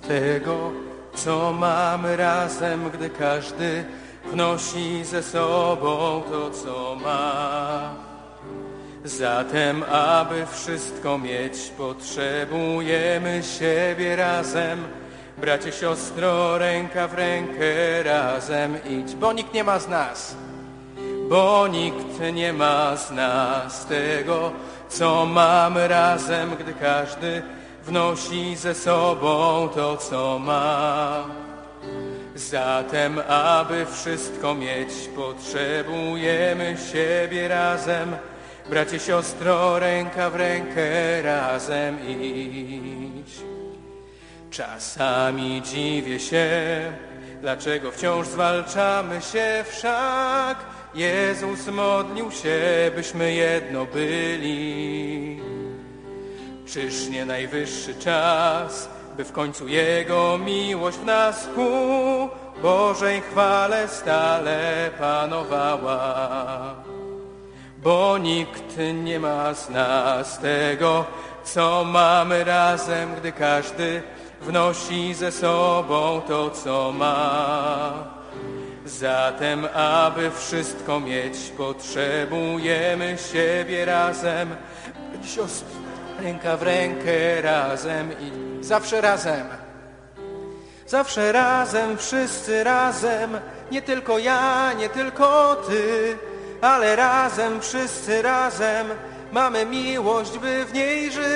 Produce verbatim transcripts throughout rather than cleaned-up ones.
tego, co mamy razem, gdy każdy wnosi ze sobą to, co ma. Zatem, aby wszystko mieć, potrzebujemy siebie razem. Bracie, siostro, ręka w rękę razem idź, bo nikt nie ma z nas, bo nikt nie ma z nas tego, co mamy razem, gdy każdy wnosi ze sobą to, co ma. Zatem, aby wszystko mieć, potrzebujemy siebie razem. Bracie, siostro, ręka w rękę razem idź. Czasami dziwię się, dlaczego wciąż zwalczamy się, wszak Jezus modlił się, byśmy jedno byli. Czyż nie najwyższy czas, by w końcu Jego miłość w nas ku Bożej chwale stale panowała? Bo nikt nie ma z nas tego, co mamy razem, gdy każdy wnosi ze sobą to, co ma. Zatem, aby wszystko mieć, potrzebujemy siebie razem. Siostry, ręka w rękę razem i zawsze razem. Zawsze razem, wszyscy razem, nie tylko ja, nie tylko ty, ale razem, wszyscy razem, mamy miłość, by w niej żyć.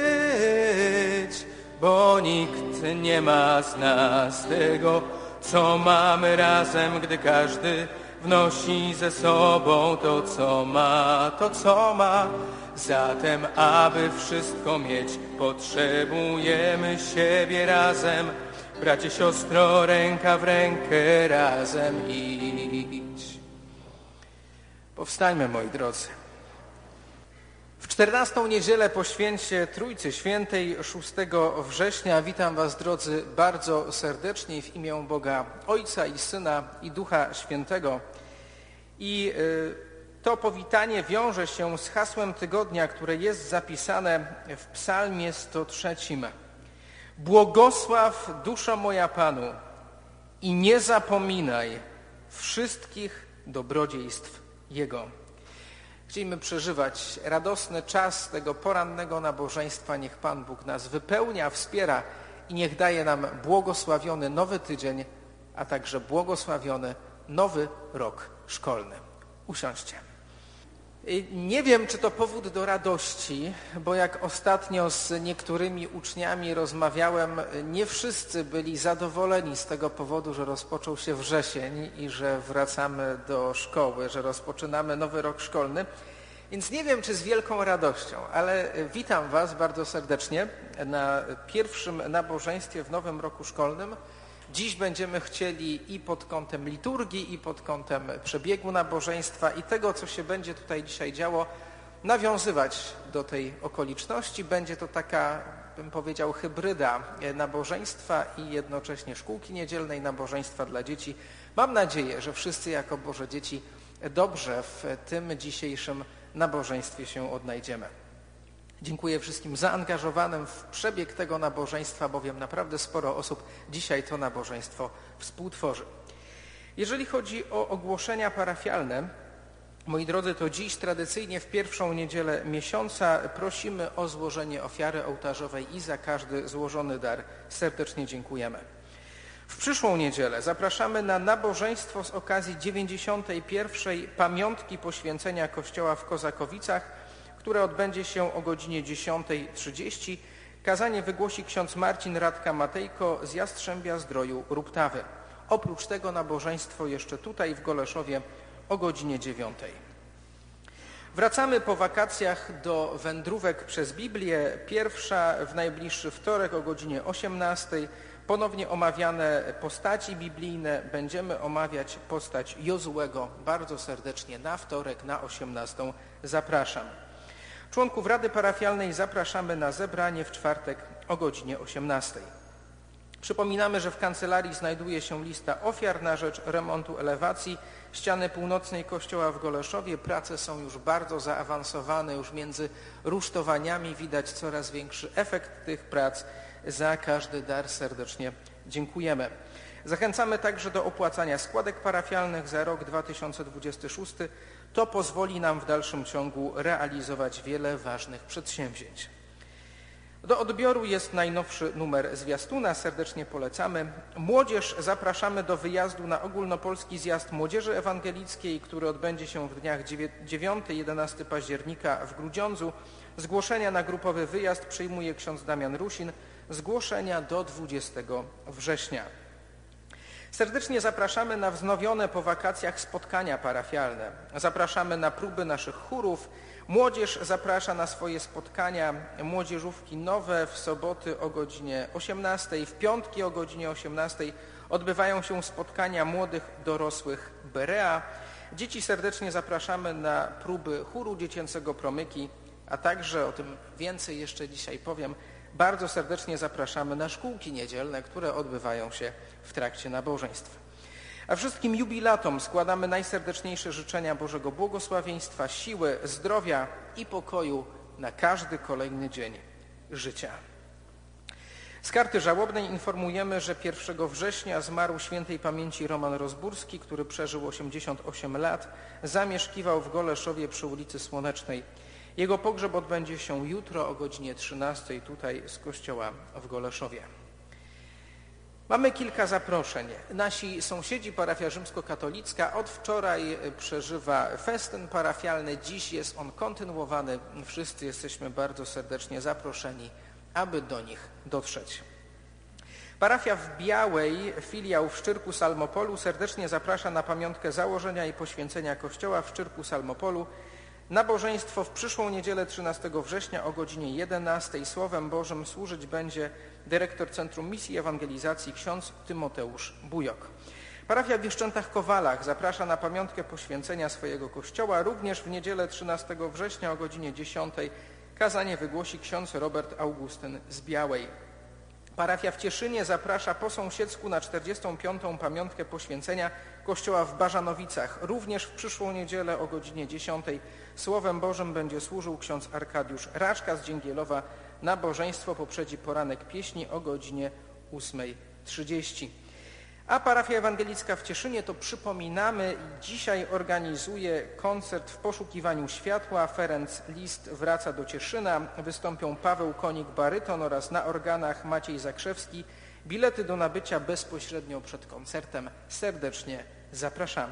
Bo nikt nie ma z nas tego, co mamy razem, gdy każdy wnosi ze sobą to, co ma, to, co ma. Zatem, aby wszystko mieć, potrzebujemy siebie razem. Bracie, siostro, ręka w rękę razem idź. Powstańmy, moi drodzy. W czternastą niedzielę po święcie Trójcy Świętej, szóstego września, witam was, drodzy, bardzo serdecznie w imię Boga Ojca i Syna i Ducha Świętego. I to powitanie wiąże się z hasłem tygodnia, które jest zapisane w Psalmie sto trzecim. Błogosław, duszo moja, Panu i nie zapominaj wszystkich dobrodziejstw Jego. Chcielibyśmy przeżywać radosny czas tego porannego nabożeństwa. Niech Pan Bóg nas wypełnia, wspiera i niech daje nam błogosławiony nowy tydzień, a także błogosławiony nowy rok szkolny. Usiądźcie. Nie wiem, czy to powód do radości, bo jak ostatnio z niektórymi uczniami rozmawiałem, nie wszyscy byli zadowoleni z tego powodu, że rozpoczął się wrzesień i że wracamy do szkoły, że rozpoczynamy nowy rok szkolny. Więc nie wiem, czy z wielką radością, ale witam was bardzo serdecznie na pierwszym nabożeństwie w nowym roku szkolnym. Dziś będziemy chcieli i pod kątem liturgii, i pod kątem przebiegu nabożeństwa i tego, co się będzie tutaj dzisiaj działo, nawiązywać do tej okoliczności. Będzie to taka, bym powiedział, hybryda nabożeństwa i jednocześnie szkółki niedzielnej, nabożeństwa dla dzieci. Mam nadzieję, że wszyscy jako Boże dzieci dobrze w tym dzisiejszym nabożeństwie się odnajdziemy. Dziękuję wszystkim zaangażowanym w przebieg tego nabożeństwa, bowiem naprawdę sporo osób dzisiaj to nabożeństwo współtworzy. Jeżeli chodzi o ogłoszenia parafialne, moi drodzy, to dziś tradycyjnie w pierwszą niedzielę miesiąca prosimy o złożenie ofiary ołtarzowej i za każdy złożony dar serdecznie dziękujemy. W przyszłą niedzielę zapraszamy na nabożeństwo z okazji dziewięćdziesiątej pierwszej pamiątki poświęcenia kościoła w Kozakowicach, które odbędzie się o godzinie dziesiątej trzydzieści. Kazanie wygłosi ksiądz Marcin Radka-Matejko z Jastrzębia-Zdroju Ruptawy. Oprócz tego nabożeństwo jeszcze tutaj w Goleszowie o godzinie dziewiątej. Wracamy po wakacjach do wędrówek przez Biblię. Pierwsza w najbliższy wtorek o godzinie osiemnastej. Ponownie omawiane postaci biblijne. Będziemy omawiać postać Jozułego. Bardzo serdecznie na wtorek na osiemnastą zapraszam. Członków Rady Parafialnej zapraszamy na zebranie w czwartek o godzinie osiemnastej. Przypominamy, że w kancelarii znajduje się lista ofiar na rzecz remontu elewacji ściany północnej kościoła w Goleszowie. Prace są już bardzo zaawansowane, już między rusztowaniami widać coraz większy efekt tych prac. Za każdy dar serdecznie dziękujemy. Zachęcamy także do opłacania składek parafialnych za rok dwa tysiące dwudziesty szósty. To pozwoli nam w dalszym ciągu realizować wiele ważnych przedsięwzięć. Do odbioru jest najnowszy numer zwiastuna, serdecznie polecamy. Młodzież zapraszamy do wyjazdu na ogólnopolski zjazd Młodzieży Ewangelickiej, który odbędzie się w dniach dziewiątego do jedenastego października w Grudziądzu. Zgłoszenia na grupowy wyjazd przyjmuje ksiądz Damian Rusin. Zgłoszenia do dwudziestego września. Serdecznie zapraszamy na wznowione po wakacjach spotkania parafialne. Zapraszamy na próby naszych chórów. Młodzież zaprasza na swoje spotkania młodzieżówki nowe w soboty o godzinie osiemnastej, w piątki o godzinie osiemnastej odbywają się spotkania młodych dorosłych Berea. Dzieci serdecznie zapraszamy na próby chóru dziecięcego Promyki, a także, o tym więcej jeszcze dzisiaj powiem, bardzo serdecznie zapraszamy na szkółki niedzielne, które odbywają się w trakcie nabożeństw. A wszystkim jubilatom składamy najserdeczniejsze życzenia Bożego błogosławieństwa, siły, zdrowia i pokoju na każdy kolejny dzień życia. Z karty żałobnej informujemy, że pierwszego września zmarł świętej pamięci Roman Rozburski, który przeżył osiemdziesiąt osiem lat, zamieszkiwał w Goleszowie przy ulicy Słonecznej. Jego pogrzeb odbędzie się jutro o godzinie trzynastej tutaj z kościoła w Goleszowie. Mamy kilka zaproszeń. Nasi sąsiedzi, parafia rzymskokatolicka, od wczoraj przeżywa festyn parafialny. Dziś jest on kontynuowany. Wszyscy jesteśmy bardzo serdecznie zaproszeni, aby do nich dotrzeć. Parafia w Białej, filiał w Szczyrku Salmopolu, serdecznie zaprasza na pamiątkę założenia i poświęcenia kościoła w Szczyrku Salmopolu. Nabożeństwo w przyszłą niedzielę trzynastego września o godzinie jedenastej. Słowem Bożym służyć będzie dyrektor Centrum Misji i Ewangelizacji ksiądz Tymoteusz Bujok. Parafia w Wieszczętach-Kowalach zaprasza na pamiątkę poświęcenia swojego kościoła. Również w niedzielę trzynastego września o godzinie dziesiątej kazanie wygłosi ksiądz Robert Augustyn z Białej. Parafia w Cieszynie zaprasza po sąsiedzku na czterdziestą piątą pamiątkę poświęcenia kościoła w Bażanowicach. Również w przyszłą niedzielę o godzinie dziesiątej Słowem Bożym będzie służył ksiądz Arkadiusz Raczka z Dzięgielowa. Nabożeństwo poprzedzi poranek pieśni o godzinie ósmej trzydzieści. A parafia ewangelicka w Cieszynie, to przypominamy, dzisiaj organizuje koncert w poszukiwaniu światła. Ferenc Liszt wraca do Cieszyna. Wystąpią Paweł Konik baryton oraz na organach Maciej Zakrzewski. Bilety do nabycia bezpośrednio przed koncertem. Serdecznie zapraszamy.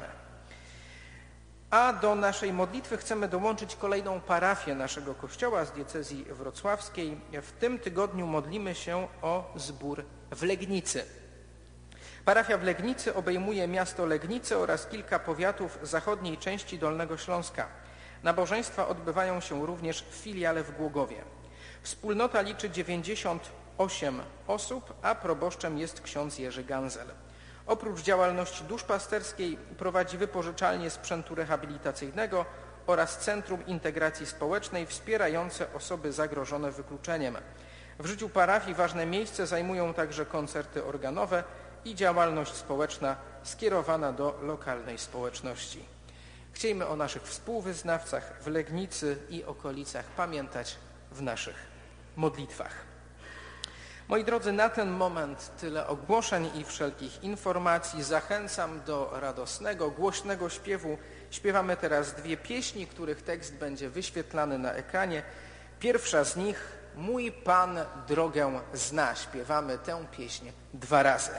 A do naszej modlitwy chcemy dołączyć kolejną parafię naszego kościoła z diecezji wrocławskiej. W tym tygodniu modlimy się o zbór w Legnicy. Parafia w Legnicy obejmuje miasto Legnice oraz kilka powiatów zachodniej części Dolnego Śląska. Nabożeństwa odbywają się również w filiale w Głogowie. Wspólnota liczy dziewięćdziesiąt osiem osób, a proboszczem jest ksiądz Jerzy Ganzel. Oprócz działalności duszpasterskiej prowadzi wypożyczalnię sprzętu rehabilitacyjnego oraz Centrum Integracji Społecznej wspierające osoby zagrożone wykluczeniem. W życiu parafii ważne miejsce zajmują także koncerty organowe i działalność społeczna skierowana do lokalnej społeczności. Chciejmy o naszych współwyznawcach w Legnicy i okolicach pamiętać w naszych modlitwach. Moi drodzy, na ten moment tyle ogłoszeń i wszelkich informacji. Zachęcam do radosnego, głośnego śpiewu. Śpiewamy teraz dwie pieśni, których tekst będzie wyświetlany na ekranie. Pierwsza z nich, Mój Pan drogę zna. Śpiewamy tę pieśń dwa razy.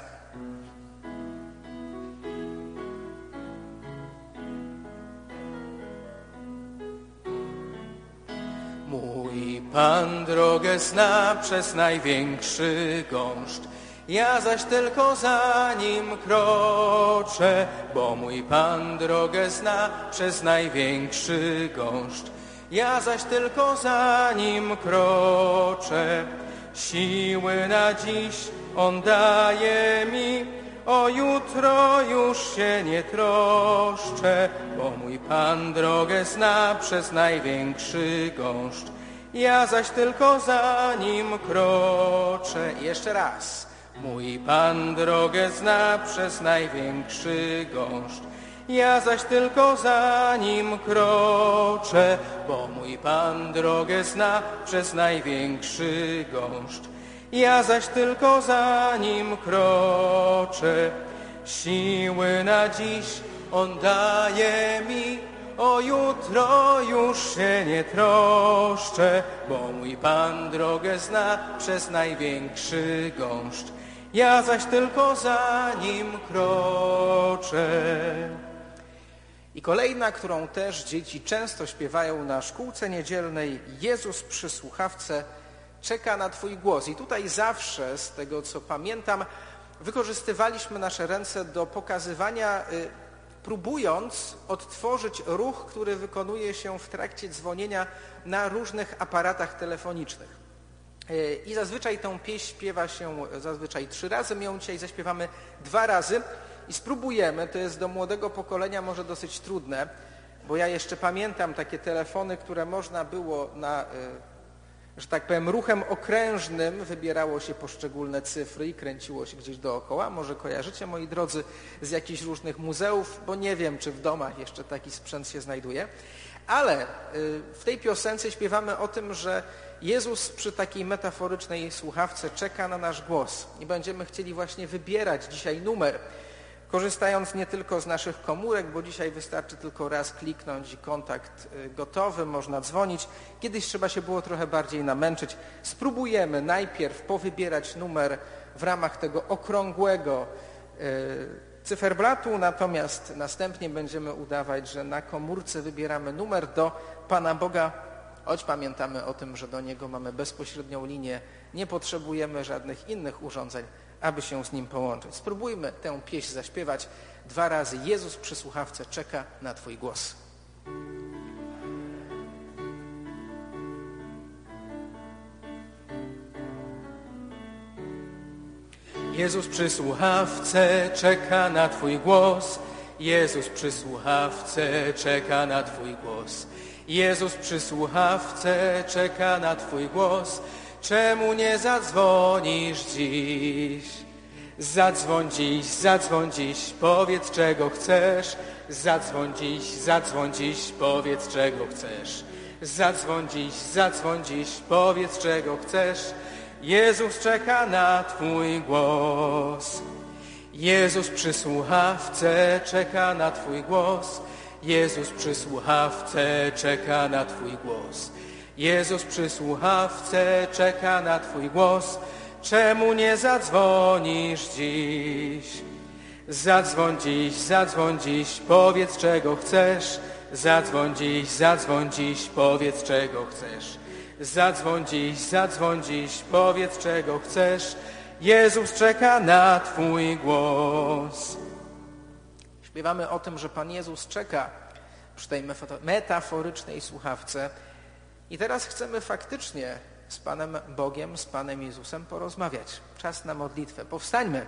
Mój Pan drogę zna przez największy gąszcz, ja zaś tylko za Nim kroczę, bo mój Pan drogę zna przez największy gąszcz, ja zaś tylko za Nim kroczę. Siły na dziś On daje mi, o jutro już się nie troszczę, bo mój Pan drogę zna przez największy gąszcz, ja zaś tylko za Nim kroczę. Jeszcze raz. Mój Pan drogę zna przez największy gąszcz, ja zaś tylko za Nim kroczę, bo mój Pan drogę zna przez największy gąszcz, ja zaś tylko za Nim kroczę. Siły na dziś On daje mi, o jutro już się nie troszczę, bo mój Pan drogę zna przez największy gąszcz. Ja zaś tylko za Nim kroczę. I kolejna, którą też dzieci często śpiewają na szkółce niedzielnej: Jezus przy słuchawce czeka na Twój głos. I tutaj zawsze, z tego co pamiętam, wykorzystywaliśmy nasze ręce do pokazywania, próbując odtworzyć ruch, który wykonuje się w trakcie dzwonienia na różnych aparatach telefonicznych. I zazwyczaj tę pieśń śpiewa się zazwyczaj trzy razy, my ją dzisiaj zaśpiewamy dwa razy i spróbujemy, to jest do młodego pokolenia może dosyć trudne, bo ja jeszcze pamiętam takie telefony, które można było na, że tak powiem, ruchem okrężnym wybierało się poszczególne cyfry i kręciło się gdzieś dookoła. Może kojarzycie, moi drodzy, z jakichś różnych muzeów, bo nie wiem, czy w domach jeszcze taki sprzęt się znajduje. Ale w tej piosence śpiewamy o tym, że Jezus przy takiej metaforycznej słuchawce czeka na nasz głos i będziemy chcieli właśnie wybierać dzisiaj numer, korzystając nie tylko z naszych komórek, bo dzisiaj wystarczy tylko raz kliknąć i kontakt gotowy, można dzwonić. Kiedyś trzeba się było trochę bardziej namęczyć. Spróbujemy najpierw powybierać numer w ramach tego okrągłego cyferblatu, natomiast następnie będziemy udawać, że na komórce wybieramy numer do Pana Boga, choć pamiętamy o tym, że do Niego mamy bezpośrednią linię, nie potrzebujemy żadnych innych urządzeń, aby się z Nim połączyć. Spróbujmy tę pieśń zaśpiewać dwa razy. Jezus przy słuchawce czeka na Twój głos. Jezus przy słuchawce czeka na Twój głos. Jezus przy słuchawce czeka na Twój głos. Jezus przy słuchawce czeka na Twój głos. Czemu nie zadzwonisz dziś? Zadzwoń dziś, zadzwoń dziś, powiedz czego chcesz. Zadzwoń dziś, zadzwoń dziś, powiedz czego chcesz. Zadzwoń dziś, zadzwoń dziś, powiedz czego chcesz. Jezus czeka na Twój głos. Jezus przy słuchawce czeka na Twój głos. Jezus przy słuchawce czeka na Twój głos. Jezus przy słuchawce czeka na Twój głos. Czemu nie zadzwonisz dziś? Zadzwoń dziś, zadzwoń dziś, powiedz czego chcesz. Zadzwoń dziś, zadzwoń dziś, powiedz czego chcesz. Zadzwoń dziś, zadzwoń dziś, powiedz czego chcesz. Jezus czeka na Twój głos. Śpiewamy o tym, że Pan Jezus czeka przy tej metaforycznej słuchawce. I teraz chcemy faktycznie z Panem Bogiem, z Panem Jezusem porozmawiać. Czas na modlitwę. Powstańmy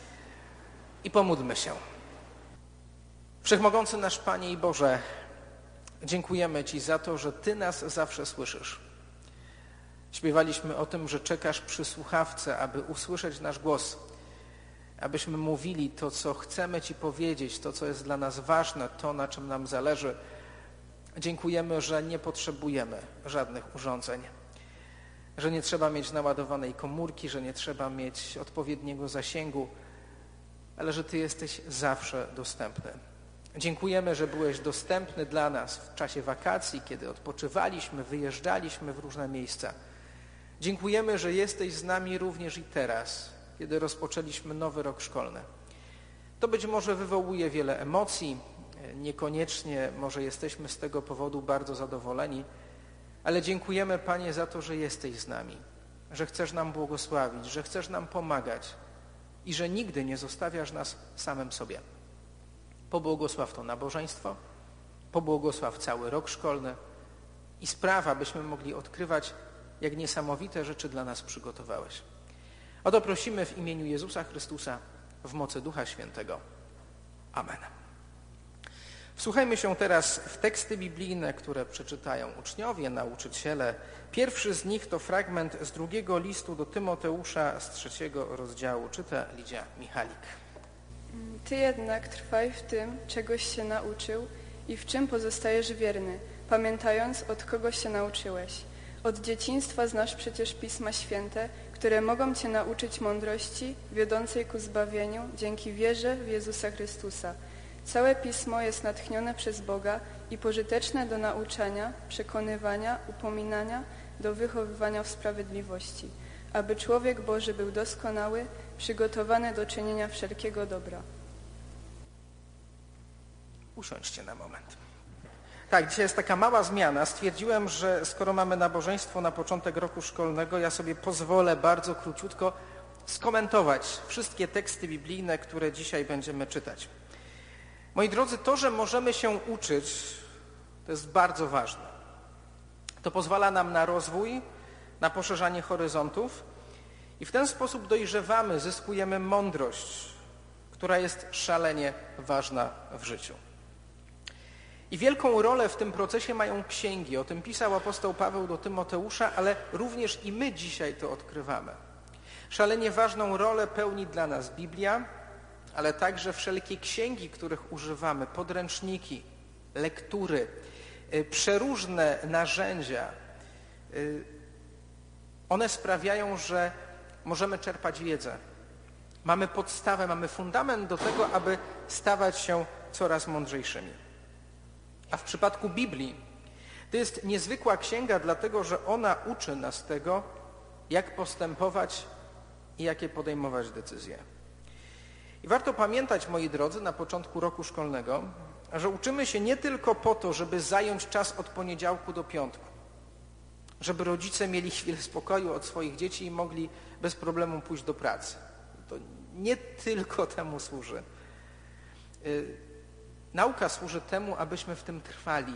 i pomódlmy się. Wszechmogący nasz Panie i Boże, dziękujemy Ci za to, że Ty nas zawsze słyszysz. Śpiewaliśmy o tym, że czekasz przy słuchawce, aby usłyszeć nasz głos, abyśmy mówili to, co chcemy Ci powiedzieć, to, co jest dla nas ważne, to, na czym nam zależy. Dziękujemy, że nie potrzebujemy żadnych urządzeń, że nie trzeba mieć naładowanej komórki, że nie trzeba mieć odpowiedniego zasięgu, ale że Ty jesteś zawsze dostępny. Dziękujemy, że byłeś dostępny dla nas w czasie wakacji, kiedy odpoczywaliśmy, wyjeżdżaliśmy w różne miejsca. Dziękujemy, że jesteś z nami również i teraz, kiedy rozpoczęliśmy nowy rok szkolny. To być może wywołuje wiele emocji, niekoniecznie może jesteśmy z tego powodu bardzo zadowoleni, ale dziękujemy, Panie, za to, że jesteś z nami, że chcesz nam błogosławić, że chcesz nam pomagać i że nigdy nie zostawiasz nas samym sobie. Pobłogosław to nabożeństwo, pobłogosław cały rok szkolny i spraw, abyśmy mogli odkrywać, jak niesamowite rzeczy dla nas przygotowałeś. O to prosimy w imieniu Jezusa Chrystusa, w mocy Ducha Świętego. Amen. Wsłuchajmy się teraz w teksty biblijne, które przeczytają uczniowie, nauczyciele. Pierwszy z nich to fragment z drugiego listu do Tymoteusza z trzeciego rozdziału. Czyta Lidia Michalik. Ty jednak trwaj w tym, czegoś się nauczył i w czym pozostajesz wierny, pamiętając, od kogo się nauczyłeś. Od dzieciństwa znasz przecież Pisma Święte, które mogą Cię nauczyć mądrości wiodącej ku zbawieniu dzięki wierze w Jezusa Chrystusa. Całe Pismo jest natchnione przez Boga i pożyteczne do nauczania, przekonywania, upominania, do wychowywania w sprawiedliwości, aby człowiek Boży był doskonały, przygotowany do czynienia wszelkiego dobra. Usiądźcie na moment. Tak, dzisiaj jest taka mała zmiana. Stwierdziłem, że skoro mamy nabożeństwo na początek roku szkolnego, ja sobie pozwolę bardzo króciutko skomentować wszystkie teksty biblijne, które dzisiaj będziemy czytać. Moi drodzy, to, że możemy się uczyć, to jest bardzo ważne. To pozwala nam na rozwój, na poszerzanie horyzontów i w ten sposób dojrzewamy, zyskujemy mądrość, która jest szalenie ważna w życiu. I wielką rolę w tym procesie mają księgi. O tym pisał apostoł Paweł do Tymoteusza, ale również i my dzisiaj to odkrywamy. Szalenie ważną rolę pełni dla nas Biblia, ale także wszelkie księgi, których używamy, podręczniki, lektury, przeróżne narzędzia. One sprawiają, że możemy czerpać wiedzę. Mamy podstawę, mamy fundament do tego, aby stawać się coraz mądrzejszymi. A w przypadku Biblii to jest niezwykła księga, dlatego że ona uczy nas tego, jak postępować i jakie podejmować decyzje. I warto pamiętać, moi drodzy, na początku roku szkolnego, że uczymy się nie tylko po to, żeby zająć czas od poniedziałku do piątku, żeby rodzice mieli chwilę spokoju od swoich dzieci i mogli bez problemu pójść do pracy. To nie tylko temu służy. Nauka służy temu, abyśmy w tym trwali,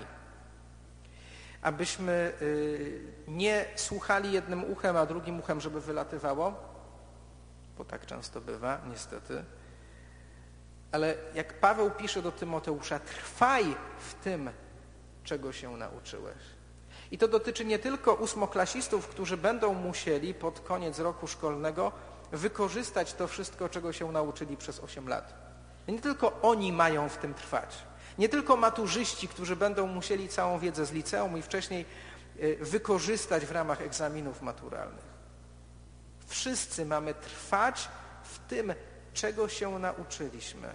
abyśmy nie słuchali jednym uchem, a drugim uchem, żeby wylatywało, bo tak często bywa, niestety. Ale jak Paweł pisze do Tymoteusza, trwaj w tym, czego się nauczyłeś. I to dotyczy nie tylko ósmoklasistów, którzy będą musieli pod koniec roku szkolnego wykorzystać to wszystko, czego się nauczyli przez osiem lat. Nie tylko oni mają w tym trwać. Nie tylko maturzyści, którzy będą musieli całą wiedzę z liceum i wcześniej wykorzystać w ramach egzaminów maturalnych. Wszyscy mamy trwać w tym, czego się nauczyliśmy.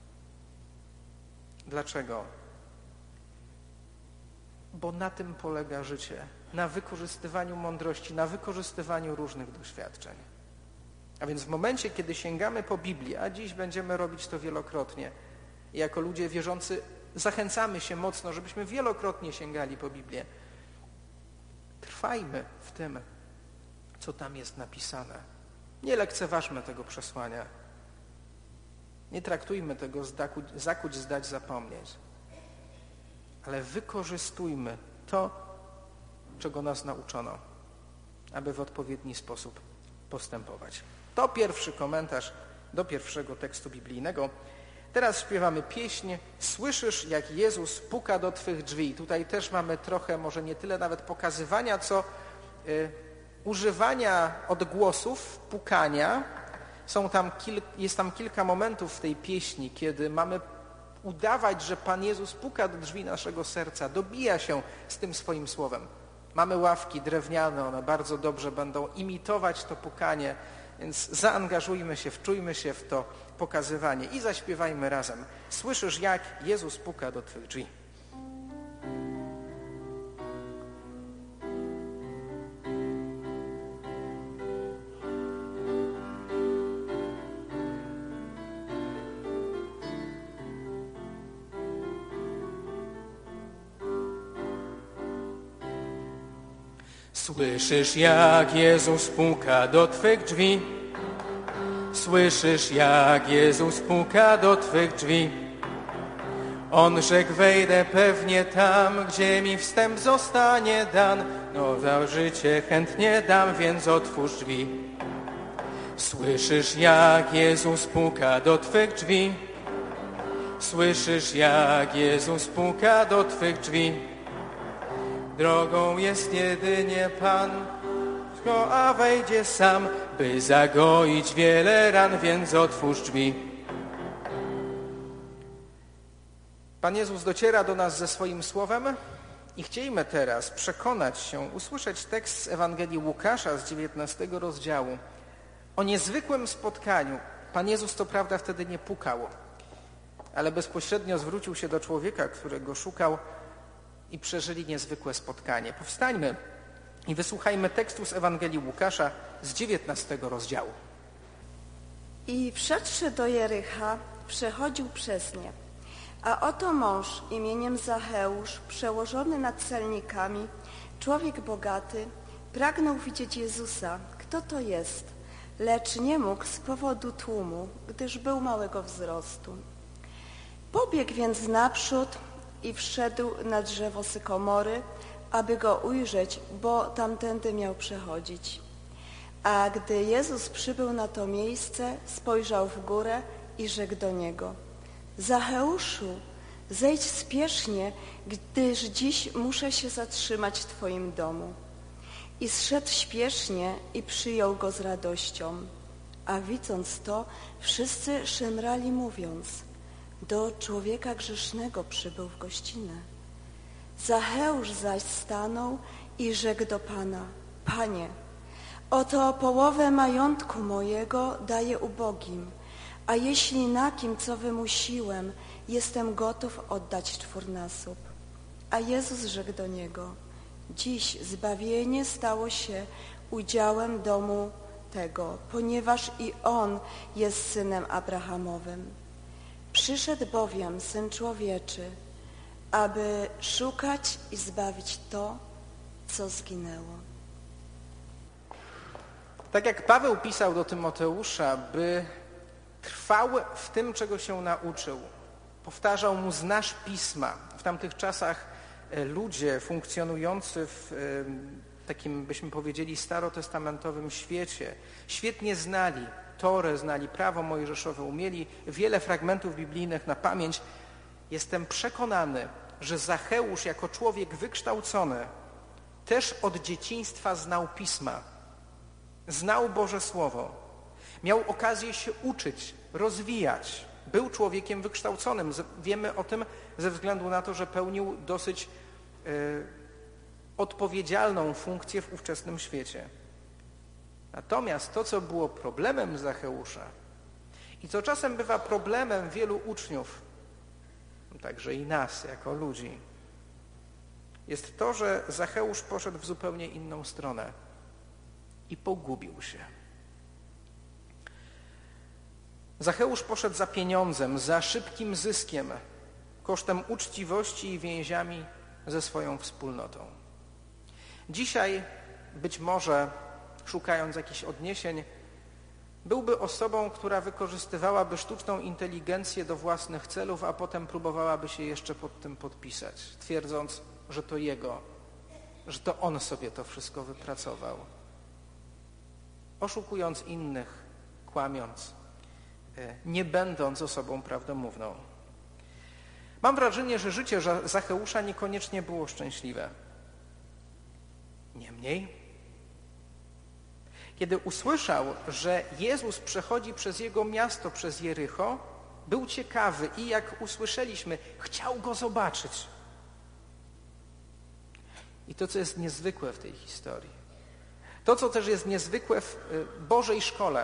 Dlaczego? Bo na tym polega życie. Na wykorzystywaniu mądrości, na wykorzystywaniu różnych doświadczeń. A więc w momencie, kiedy sięgamy po Biblię, a dziś będziemy robić to wielokrotnie, i jako ludzie wierzący zachęcamy się mocno, żebyśmy wielokrotnie sięgali po Biblię. Trwajmy w tym, co tam jest napisane. Nie lekceważmy tego przesłania. Nie traktujmy tego zakuć, zdać, zapomnieć. Ale wykorzystujmy to, czego nas nauczono, aby w odpowiedni sposób postępować. To pierwszy komentarz do pierwszego tekstu biblijnego. Teraz śpiewamy pieśń Słyszysz, jak Jezus puka do Twych drzwi. Tutaj też mamy trochę, może nie tyle nawet pokazywania, co y, używania odgłosów, pukania. Są tam kil, jest tam kilka momentów w tej pieśni, kiedy mamy udawać, że Pan Jezus puka do drzwi naszego serca, dobija się z tym swoim słowem. Mamy ławki drewniane, one bardzo dobrze będą imitować to pukanie, więc zaangażujmy się, wczujmy się w to pokazywanie i zaśpiewajmy razem. Słyszysz, jak Jezus puka do Twych drzwi. Słyszysz, jak Jezus puka do Twych drzwi. Słyszysz, jak Jezus puka do Twych drzwi. On rzekł, wejdę pewnie tam, gdzie mi wstęp zostanie dan. Nowe życie chętnie dam, więc otwórz drzwi. Słyszysz, jak Jezus puka do Twych drzwi. Słyszysz, jak Jezus puka do Twych drzwi. Drogą jest jedynie Pan, a wejdzie sam, by zagoić wiele ran, więc otwórz drzwi. Pan Jezus dociera do nas ze swoim słowem I chcielibyśmy teraz przekonać się, usłyszeć tekst z Ewangelii Łukasza z dziewiętnastego rozdziału o niezwykłym spotkaniu. Pan Jezus to prawda wtedy nie pukał, ale bezpośrednio zwrócił się do człowieka, którego szukał, i przeżyli niezwykłe spotkanie. Powstańmy i wysłuchajmy tekstu z Ewangelii Łukasza z dziewiętnastego rozdziału. I wszedłszy do Jericha, przechodził przez nie. A oto mąż imieniem Zacheusz, przełożony nad celnikami, człowiek bogaty, pragnął widzieć Jezusa, kto to jest, lecz nie mógł z powodu tłumu, gdyż był małego wzrostu. Pobiegł więc naprzód i wszedł na drzewo sykomory, aby go ujrzeć, bo tamtędy miał przechodzić. A gdy Jezus przybył na to miejsce, spojrzał w górę i rzekł do niego: Zacheuszu, zejdź spiesznie, gdyż dziś muszę się zatrzymać w Twoim domu. I zszedł śpiesznie i przyjął go z radością. A widząc to, wszyscy szemrali, mówiąc: do człowieka grzesznego przybył w gościnę. Zacheusz zaś stanął i rzekł do Pana: Panie, oto połowę majątku mojego daję ubogim, a jeśli na kim co wymusiłem, jestem gotów oddać czwórnasób. A Jezus rzekł do niego: dziś zbawienie stało się udziałem domu tego, ponieważ i on jest synem Abrahamowym. Przyszedł bowiem Syn Człowieczy, aby szukać i zbawić to, co zginęło. Tak jak Paweł pisał do Tymoteusza, by trwał w tym, czego się nauczył. Powtarzał mu: znasz Pisma. W tamtych czasach ludzie funkcjonujący w takim, byśmy powiedzieli, starotestamentowym świecie świetnie znali Torę, znali prawo mojżeszowe, umieli wiele fragmentów biblijnych na pamięć. Jestem przekonany, że Zacheusz jako człowiek wykształcony też od dzieciństwa znał Pisma, znał Boże Słowo, miał okazję się uczyć, rozwijać. Był człowiekiem wykształconym. Wiemy o tym ze względu na to, że pełnił dosyć y, odpowiedzialną funkcję w ówczesnym świecie. Natomiast to, co było problemem Zacheusza i co czasem bywa problemem wielu uczniów, także i nas jako ludzi, jest to, że Zacheusz poszedł w zupełnie inną stronę i pogubił się. Zacheusz poszedł za pieniądzem, za szybkim zyskiem, kosztem uczciwości i więziami ze swoją wspólnotą. Dzisiaj być może, szukając jakichś odniesień, byłby osobą, która wykorzystywałaby sztuczną inteligencję do własnych celów, a potem próbowałaby się jeszcze pod tym podpisać, twierdząc, że to jego, że to on sobie to wszystko wypracował. Oszukując innych, kłamiąc, nie będąc osobą prawdomówną. Mam wrażenie, że życie Zacheusza niekoniecznie było szczęśliwe. Niemniej, kiedy usłyszał, że Jezus przechodzi przez jego miasto, przez Jericho, był ciekawy i, jak usłyszeliśmy, chciał go zobaczyć. I to, co jest niezwykłe w tej historii, to, co też jest niezwykłe w Bożej szkole,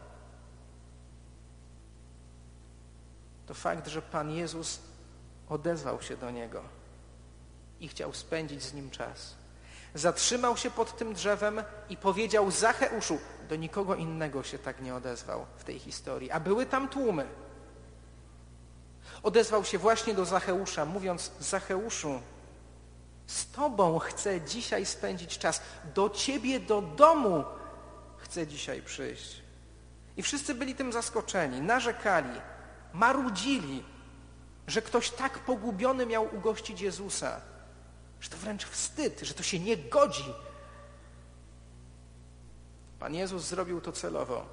to fakt, że Pan Jezus odezwał się do niego i chciał spędzić z nim czas. Zatrzymał się pod tym drzewem i powiedział: Zacheuszu. Do nikogo innego się tak nie odezwał w tej historii, a były tam tłumy. Odezwał się właśnie do Zacheusza, mówiąc: Zacheuszu, z Tobą chcę dzisiaj spędzić czas. Do Ciebie, do domu chcę dzisiaj przyjść. I wszyscy byli tym zaskoczeni, narzekali, marudzili, że ktoś tak pogubiony miał ugościć Jezusa, że to wręcz wstyd, że to się nie godzi. Pan Jezus zrobił to celowo,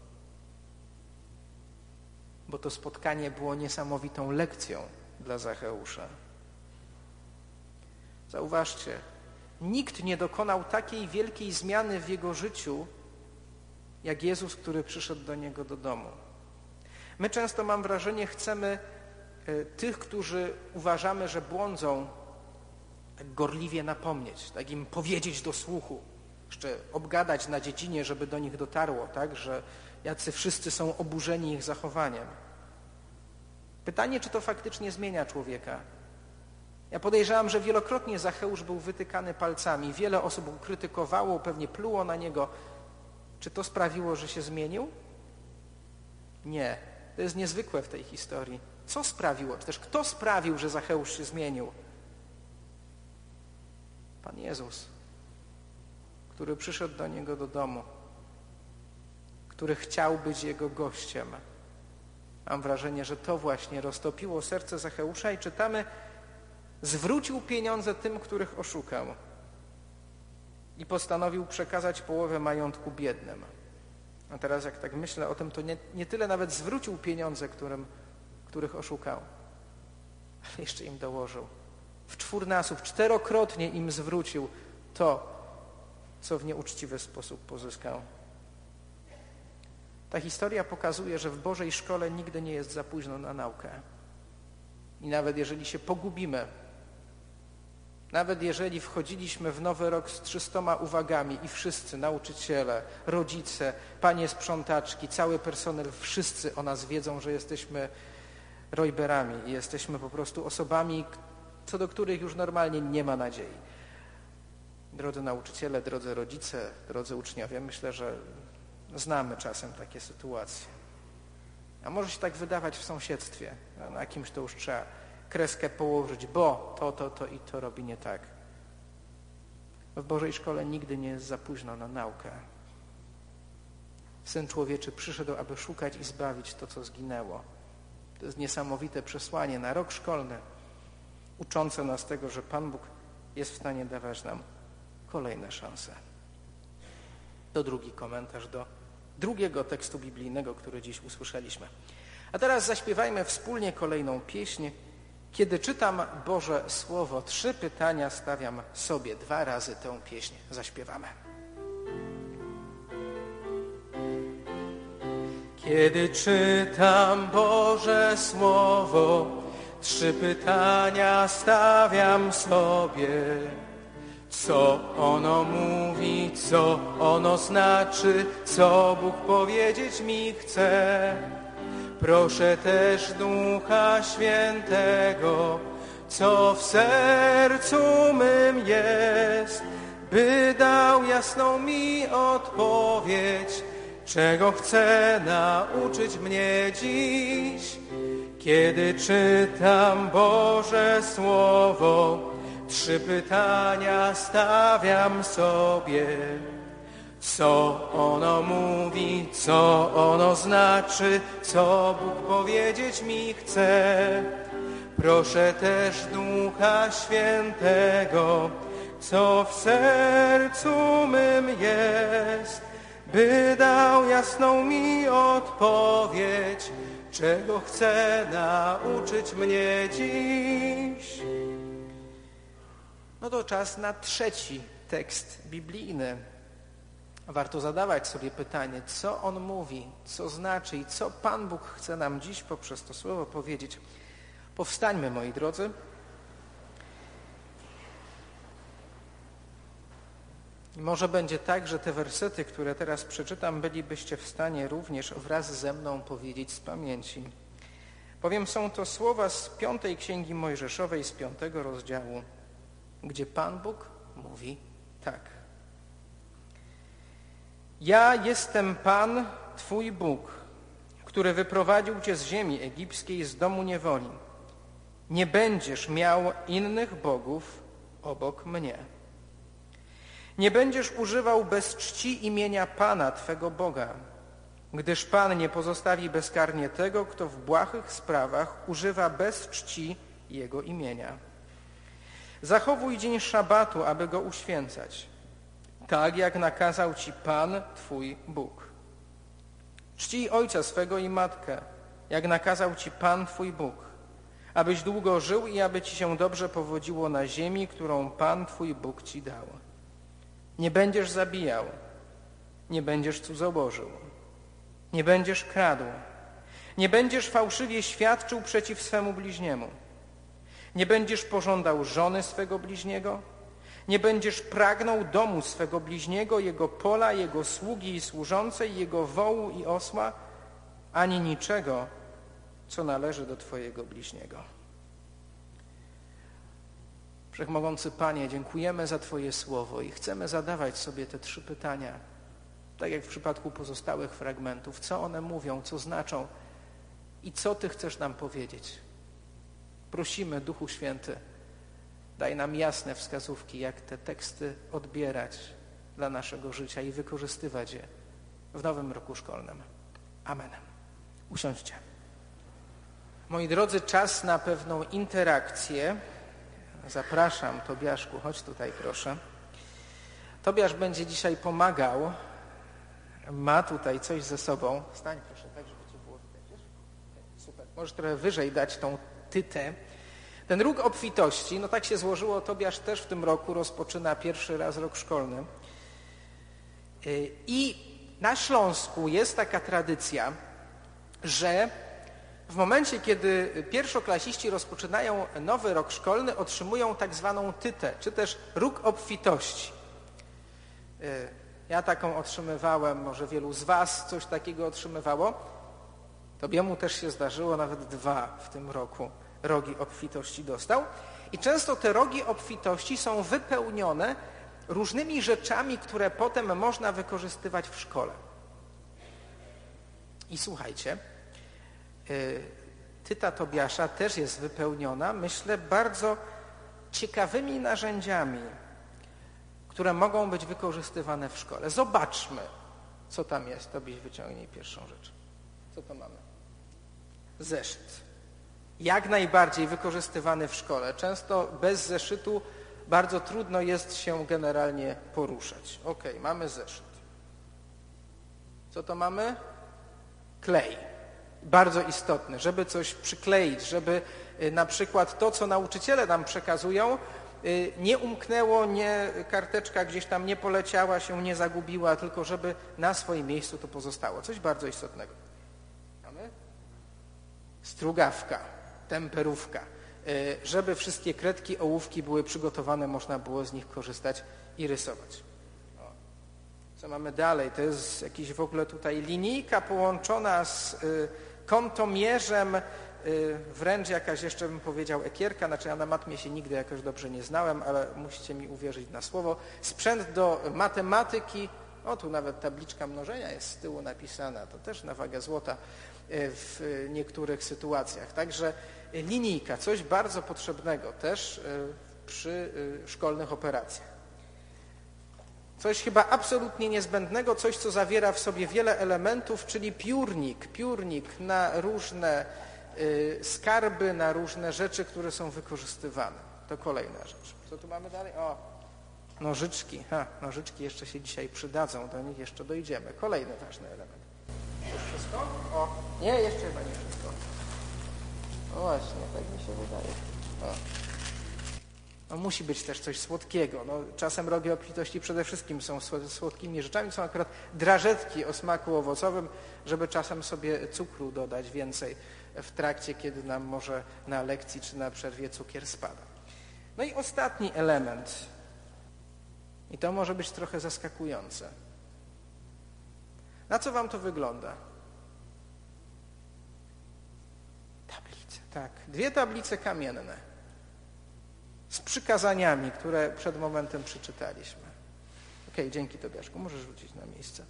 bo to spotkanie było niesamowitą lekcją dla Zacheusza. Zauważcie, nikt nie dokonał takiej wielkiej zmiany w jego życiu, jak Jezus, który przyszedł do niego do domu. My często, mam wrażenie, chcemy tych, którzy uważamy, że błądzą, tak gorliwie napomnieć, tak im powiedzieć do słuchu, jeszcze obgadać na dziedzinie, żeby do nich dotarło, tak, że jacy wszyscy są oburzeni ich zachowaniem. Pytanie, czy to faktycznie zmienia człowieka. Ja podejrzewam, że wielokrotnie Zacheusz był wytykany palcami. Wiele osób go krytykowało, pewnie pluło na niego. Czy to sprawiło, że się zmienił? Nie. To jest niezwykłe w tej historii. Co sprawiło, czy też kto sprawił, że Zacheusz się zmienił? Pan Jezus, który przyszedł do niego do domu, który chciał być jego gościem. Mam wrażenie, że to właśnie roztopiło serce Zacheusza i czytamy, zwrócił pieniądze tym, których oszukał i postanowił przekazać połowę majątku biednym. A teraz jak tak myślę o tym, to nie, nie tyle nawet zwrócił pieniądze, którym, których oszukał, ale jeszcze im dołożył. W czwórnasób, czterokrotnie im zwrócił to, co w nieuczciwy sposób pozyskał. Ta historia pokazuje, że w Bożej szkole nigdy nie jest za późno na naukę. I nawet jeżeli się pogubimy, nawet jeżeli wchodziliśmy w nowy rok z trzystoma uwagami i wszyscy, nauczyciele, rodzice, panie sprzątaczki, cały personel, wszyscy o nas wiedzą, że jesteśmy rojberami i jesteśmy po prostu osobami, co do których już normalnie nie ma nadziei. Drodzy nauczyciele, drodzy rodzice, drodzy uczniowie, myślę, że znamy czasem takie sytuacje. A może się tak wydawać w sąsiedztwie, na kimś to już trzeba kreskę położyć, bo to, to, to i to robi nie tak. W Bożej szkole nigdy nie jest za późno na naukę. Syn Człowieczy przyszedł, aby szukać i zbawić to, co zginęło. To jest niesamowite przesłanie na rok szkolny, uczące nas tego, że Pan Bóg jest w stanie dawać nam kolejne szanse. To drugi komentarz do drugiego tekstu biblijnego, który dziś usłyszeliśmy. A teraz zaśpiewajmy wspólnie kolejną pieśń. Kiedy czytam Boże Słowo, trzy pytania stawiam sobie. Dwa razy tę pieśń zaśpiewamy. Kiedy czytam Boże Słowo, trzy pytania stawiam sobie. Co ono mówi, co ono znaczy, co Bóg powiedzieć mi chce. Proszę też Ducha Świętego, co w sercu mym jest, by dał jasną mi odpowiedź, czego chce nauczyć mnie dziś. Kiedy czytam Boże Słowo, trzy pytania stawiam sobie. Co ono mówi, co ono znaczy, co Bóg powiedzieć mi chce. Proszę też Ducha Świętego, co w sercu mym jest, by dał jasną mi odpowiedź, czego chce nauczyć mnie dziś. No to czas na trzeci tekst biblijny. Warto zadawać sobie pytanie, co on mówi, co znaczy i co Pan Bóg chce nam dziś poprzez to słowo powiedzieć. Powstańmy, moi drodzy. I może będzie tak, że te wersety, które teraz przeczytam, bylibyście w stanie również wraz ze mną powiedzieć z pamięci. Bowiem są to słowa z piątej Księgi Mojżeszowej, z piątego rozdziału, gdzie Pan Bóg mówi tak. Ja jestem Pan, Twój Bóg, który wyprowadził Cię z ziemi egipskiej, z domu niewoli. Nie będziesz miał innych bogów obok mnie. Nie będziesz używał bez czci imienia Pana, Twego Boga, gdyż Pan nie pozostawi bezkarnie tego, kto w błahych sprawach używa bez czci Jego imienia. Zachowuj dzień szabatu, aby go uświęcać, tak jak nakazał Ci Pan, Twój Bóg. Czcij ojca swego i matkę, jak nakazał Ci Pan, Twój Bóg, abyś długo żył i aby Ci się dobrze powodziło na ziemi, którą Pan, Twój Bóg Ci dał. Nie będziesz zabijał, nie będziesz cudzołożył, nie będziesz kradł, nie będziesz fałszywie świadczył przeciw swemu bliźniemu. Nie będziesz pożądał żony swego bliźniego, nie będziesz pragnął domu swego bliźniego, jego pola, jego sługi i służącej, jego wołu i osła, ani niczego, co należy do twojego bliźniego. Wszechmogący Panie, dziękujemy za Twoje słowo i chcemy zadawać sobie te trzy pytania, tak jak w przypadku pozostałych fragmentów. Co one mówią, co znaczą i co Ty chcesz nam powiedzieć. Prosimy, Duchu Święty, daj nam jasne wskazówki, jak te teksty odbierać dla naszego życia i wykorzystywać je w nowym roku szkolnym. Amen. Usiądźcie. Moi drodzy, czas na pewną interakcję. Zapraszam, Tobiaszku, chodź tutaj proszę. Tobiasz będzie dzisiaj pomagał. Ma tutaj coś ze sobą. Stań proszę, tak żeby Cię było widać. Wiesz? Super. Możesz trochę wyżej dać tą tytę. Ten róg obfitości, no tak się złożyło, Tobiasz też w tym roku rozpoczyna pierwszy raz rok szkolny. I na Śląsku jest taka tradycja, że w momencie, kiedy pierwszoklasiści rozpoczynają nowy rok szkolny, otrzymują tak zwaną tytę, czy też róg obfitości. Ja taką otrzymywałem, może wielu z was coś takiego otrzymywało. Tobiemu też się zdarzyło, nawet dwa w tym roku rogi obfitości dostał. I często te rogi obfitości są wypełnione różnymi rzeczami, które potem można wykorzystywać w szkole. I słuchajcie, tyta Tobiasza też jest wypełniona, myślę, bardzo ciekawymi narzędziami, które mogą być wykorzystywane w szkole. Zobaczmy, co tam jest. Tobiś, wyciągnij pierwszą rzecz. Co to mamy? Zeszyt. Jak najbardziej wykorzystywany w szkole. Często bez zeszytu bardzo trudno jest się generalnie poruszać. Ok, mamy zeszyt. Co to mamy? Klej. Bardzo istotny, żeby coś przykleić, żeby na przykład to, co nauczyciele nam przekazują, nie umknęło, nie karteczka gdzieś tam nie poleciała się, nie zagubiła, tylko żeby na swoim miejscu to pozostało. Coś bardzo istotnego. Mamy? Strugawka, temperówka. Żeby wszystkie kredki, ołówki były przygotowane, można było z nich korzystać i rysować. O. Co mamy dalej? To jest jakiś w ogóle tutaj linijka połączona z kątomierzem, wręcz jakaś, jeszcze bym powiedział, ekierka, znaczy ja na matmie się nigdy jakoś dobrze nie znałem, ale musicie mi uwierzyć na słowo. Sprzęt do matematyki, o tu nawet tabliczka mnożenia jest z tyłu napisana, to też na wagę złota w niektórych sytuacjach. Także linijka, coś bardzo potrzebnego też przy szkolnych operacjach. Coś chyba absolutnie niezbędnego, coś, co zawiera w sobie wiele elementów, czyli piórnik. Piórnik na różne y, skarby, na różne rzeczy, które są wykorzystywane. To kolejna rzecz. Co tu mamy dalej? O, nożyczki. Ha, nożyczki jeszcze się dzisiaj przydadzą, do nich jeszcze dojdziemy. Kolejny ważny element. Już wszystko? O, nie, jeszcze chyba nie wszystko. O właśnie, tak mi się wydaje. O. No, musi być też coś słodkiego. No, czasem rogi obfitości przede wszystkim są słodkimi rzeczami. Są akurat drażetki o smaku owocowym, żeby czasem sobie cukru dodać więcej w trakcie, kiedy nam może na lekcji czy na przerwie cukier spada. No i ostatni element. I to może być trochę zaskakujące. Na co wam to wygląda? Tablice, tak. Dwie tablice kamienne. Z przykazaniami, które przed momentem przeczytaliśmy. Okej, okay, dzięki Tobiaszku, możesz rzucić na miejsce.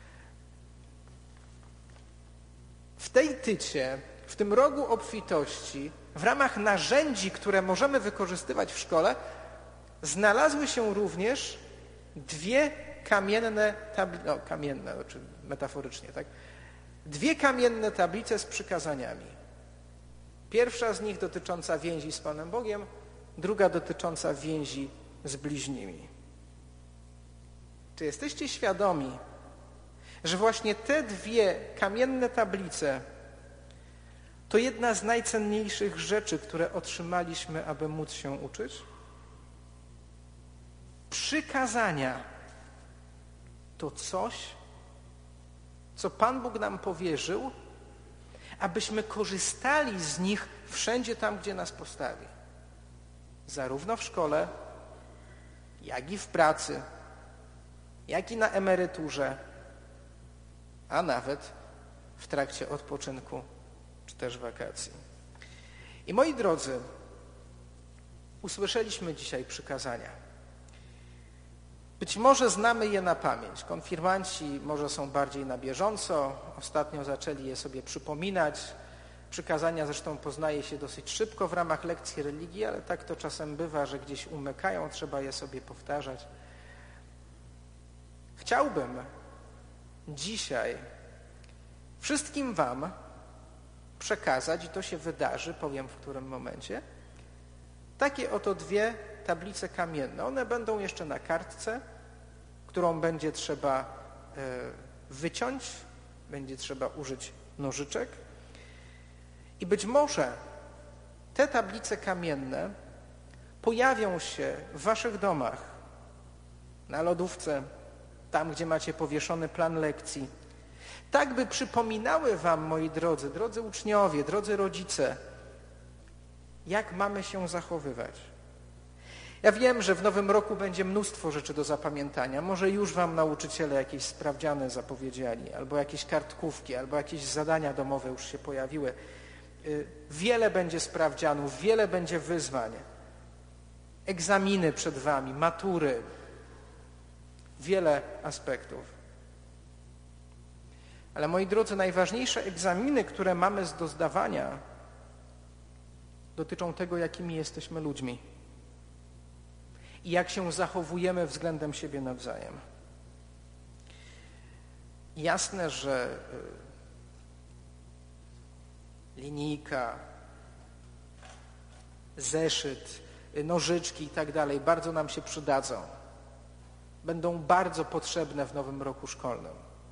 W tej tycie, w tym rogu obfitości, w ramach narzędzi, które możemy wykorzystywać w szkole, znalazły się również dwie kamienne tablice, no kamienne, znaczy metaforycznie, tak? Dwie kamienne tablice z przykazaniami. Pierwsza z nich dotycząca więzi z Panem Bogiem, druga dotycząca więzi z bliźnimi. Czy jesteście świadomi, że właśnie te dwie kamienne tablice to jedna z najcenniejszych rzeczy, które otrzymaliśmy, aby móc się uczyć? Przykazania to coś, co Pan Bóg nam powierzył, abyśmy korzystali z nich wszędzie tam, gdzie nas postawi. zarówno w szkole, jak i w pracy, jak i na emeryturze, a nawet w trakcie odpoczynku czy też wakacji. I moi drodzy, usłyszeliśmy dzisiaj przykazania. Być może znamy je na pamięć. Konfirmanci może są bardziej na bieżąco. Ostatnio zaczęli je sobie przypominać. Przykazania zresztą poznaje się dosyć szybko w ramach lekcji religii, ale tak to czasem bywa, że gdzieś umykają, trzeba je sobie powtarzać. Chciałbym dzisiaj wszystkim wam przekazać, i to się wydarzy, powiem w którym momencie, takie oto dwie tablice kamienne. One będą jeszcze na kartce, którą będzie trzeba wyciąć, będzie trzeba użyć nożyczek. I być może te tablice kamienne pojawią się w waszych domach, na lodówce, tam, gdzie macie powieszony plan lekcji, tak by przypominały wam, moi drodzy, drodzy uczniowie, drodzy rodzice, jak mamy się zachowywać. Ja wiem, że w nowym roku będzie mnóstwo rzeczy do zapamiętania. Może już wam nauczyciele jakieś sprawdziany zapowiedzieli, albo jakieś kartkówki, albo jakieś zadania domowe już się pojawiły. Wiele będzie sprawdzianów, wiele będzie wyzwań. Egzaminy przed wami, matury, wiele aspektów. Ale moi drodzy, najważniejsze egzaminy, które mamy do zdawania, dotyczą tego, jakimi jesteśmy ludźmi i jak się zachowujemy względem siebie nawzajem. Jasne, że linijka, zeszyt, nożyczki i tak dalej bardzo nam się przydadzą. Będą bardzo potrzebne w nowym roku szkolnym.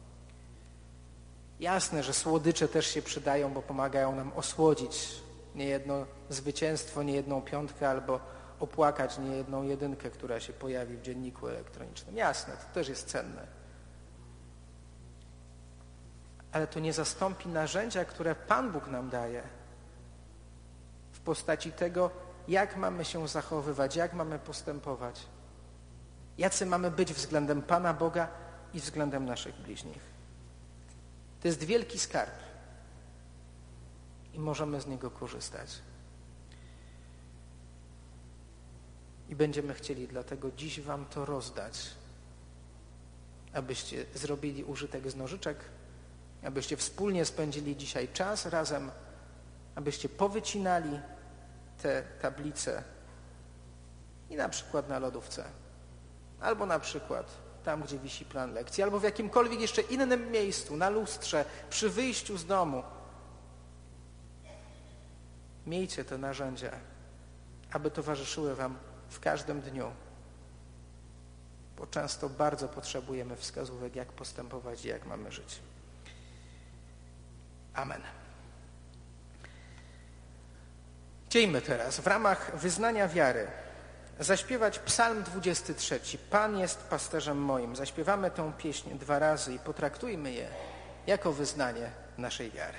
Jasne, że słodycze też się przydają, bo pomagają nam osłodzić niejedno zwycięstwo, niejedną piątkę albo opłakać niejedną jedynkę, która się pojawi w dzienniku elektronicznym. Jasne, to też jest cenne. Ale to nie zastąpi narzędzia, które Pan Bóg nam daje w postaci tego, jak mamy się zachowywać, jak mamy postępować, jacy mamy być względem Pana Boga i względem naszych bliźnich. To jest wielki skarb i możemy z niego korzystać. I będziemy chcieli dlatego dziś wam to rozdać, abyście zrobili użytek z nożyczek, abyście wspólnie spędzili dzisiaj czas razem, abyście powycinali te tablice i na przykład na lodówce, albo na przykład tam, gdzie wisi plan lekcji, albo w jakimkolwiek jeszcze innym miejscu, na lustrze, przy wyjściu z domu. Miejcie te narzędzia, aby towarzyszyły wam w każdym dniu, bo często bardzo potrzebujemy wskazówek, jak postępować i jak mamy żyć. Amen. Chciejmy teraz w ramach wyznania wiary zaśpiewać psalm dwudziesty trzeci. Pan jest pasterzem moim. Zaśpiewamy tę pieśń dwa razy i potraktujmy je jako wyznanie naszej wiary.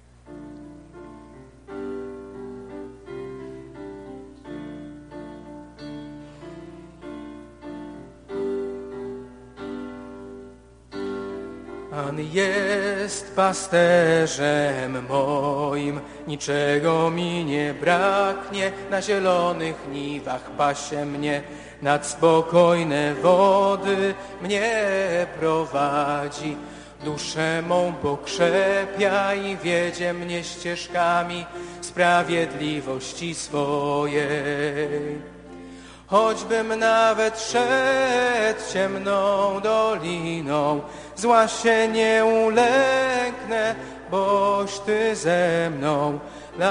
Pan jest pasterzem moim, niczego mi nie braknie, na zielonych niwach pasie mnie, nad spokojne wody mnie prowadzi. Duszę mą pokrzepia i wiedzie mnie ścieżkami sprawiedliwości swojej. Choćbym nawet szedł ciemną doliną, zła się nie ulęknę, boś Ty ze mną.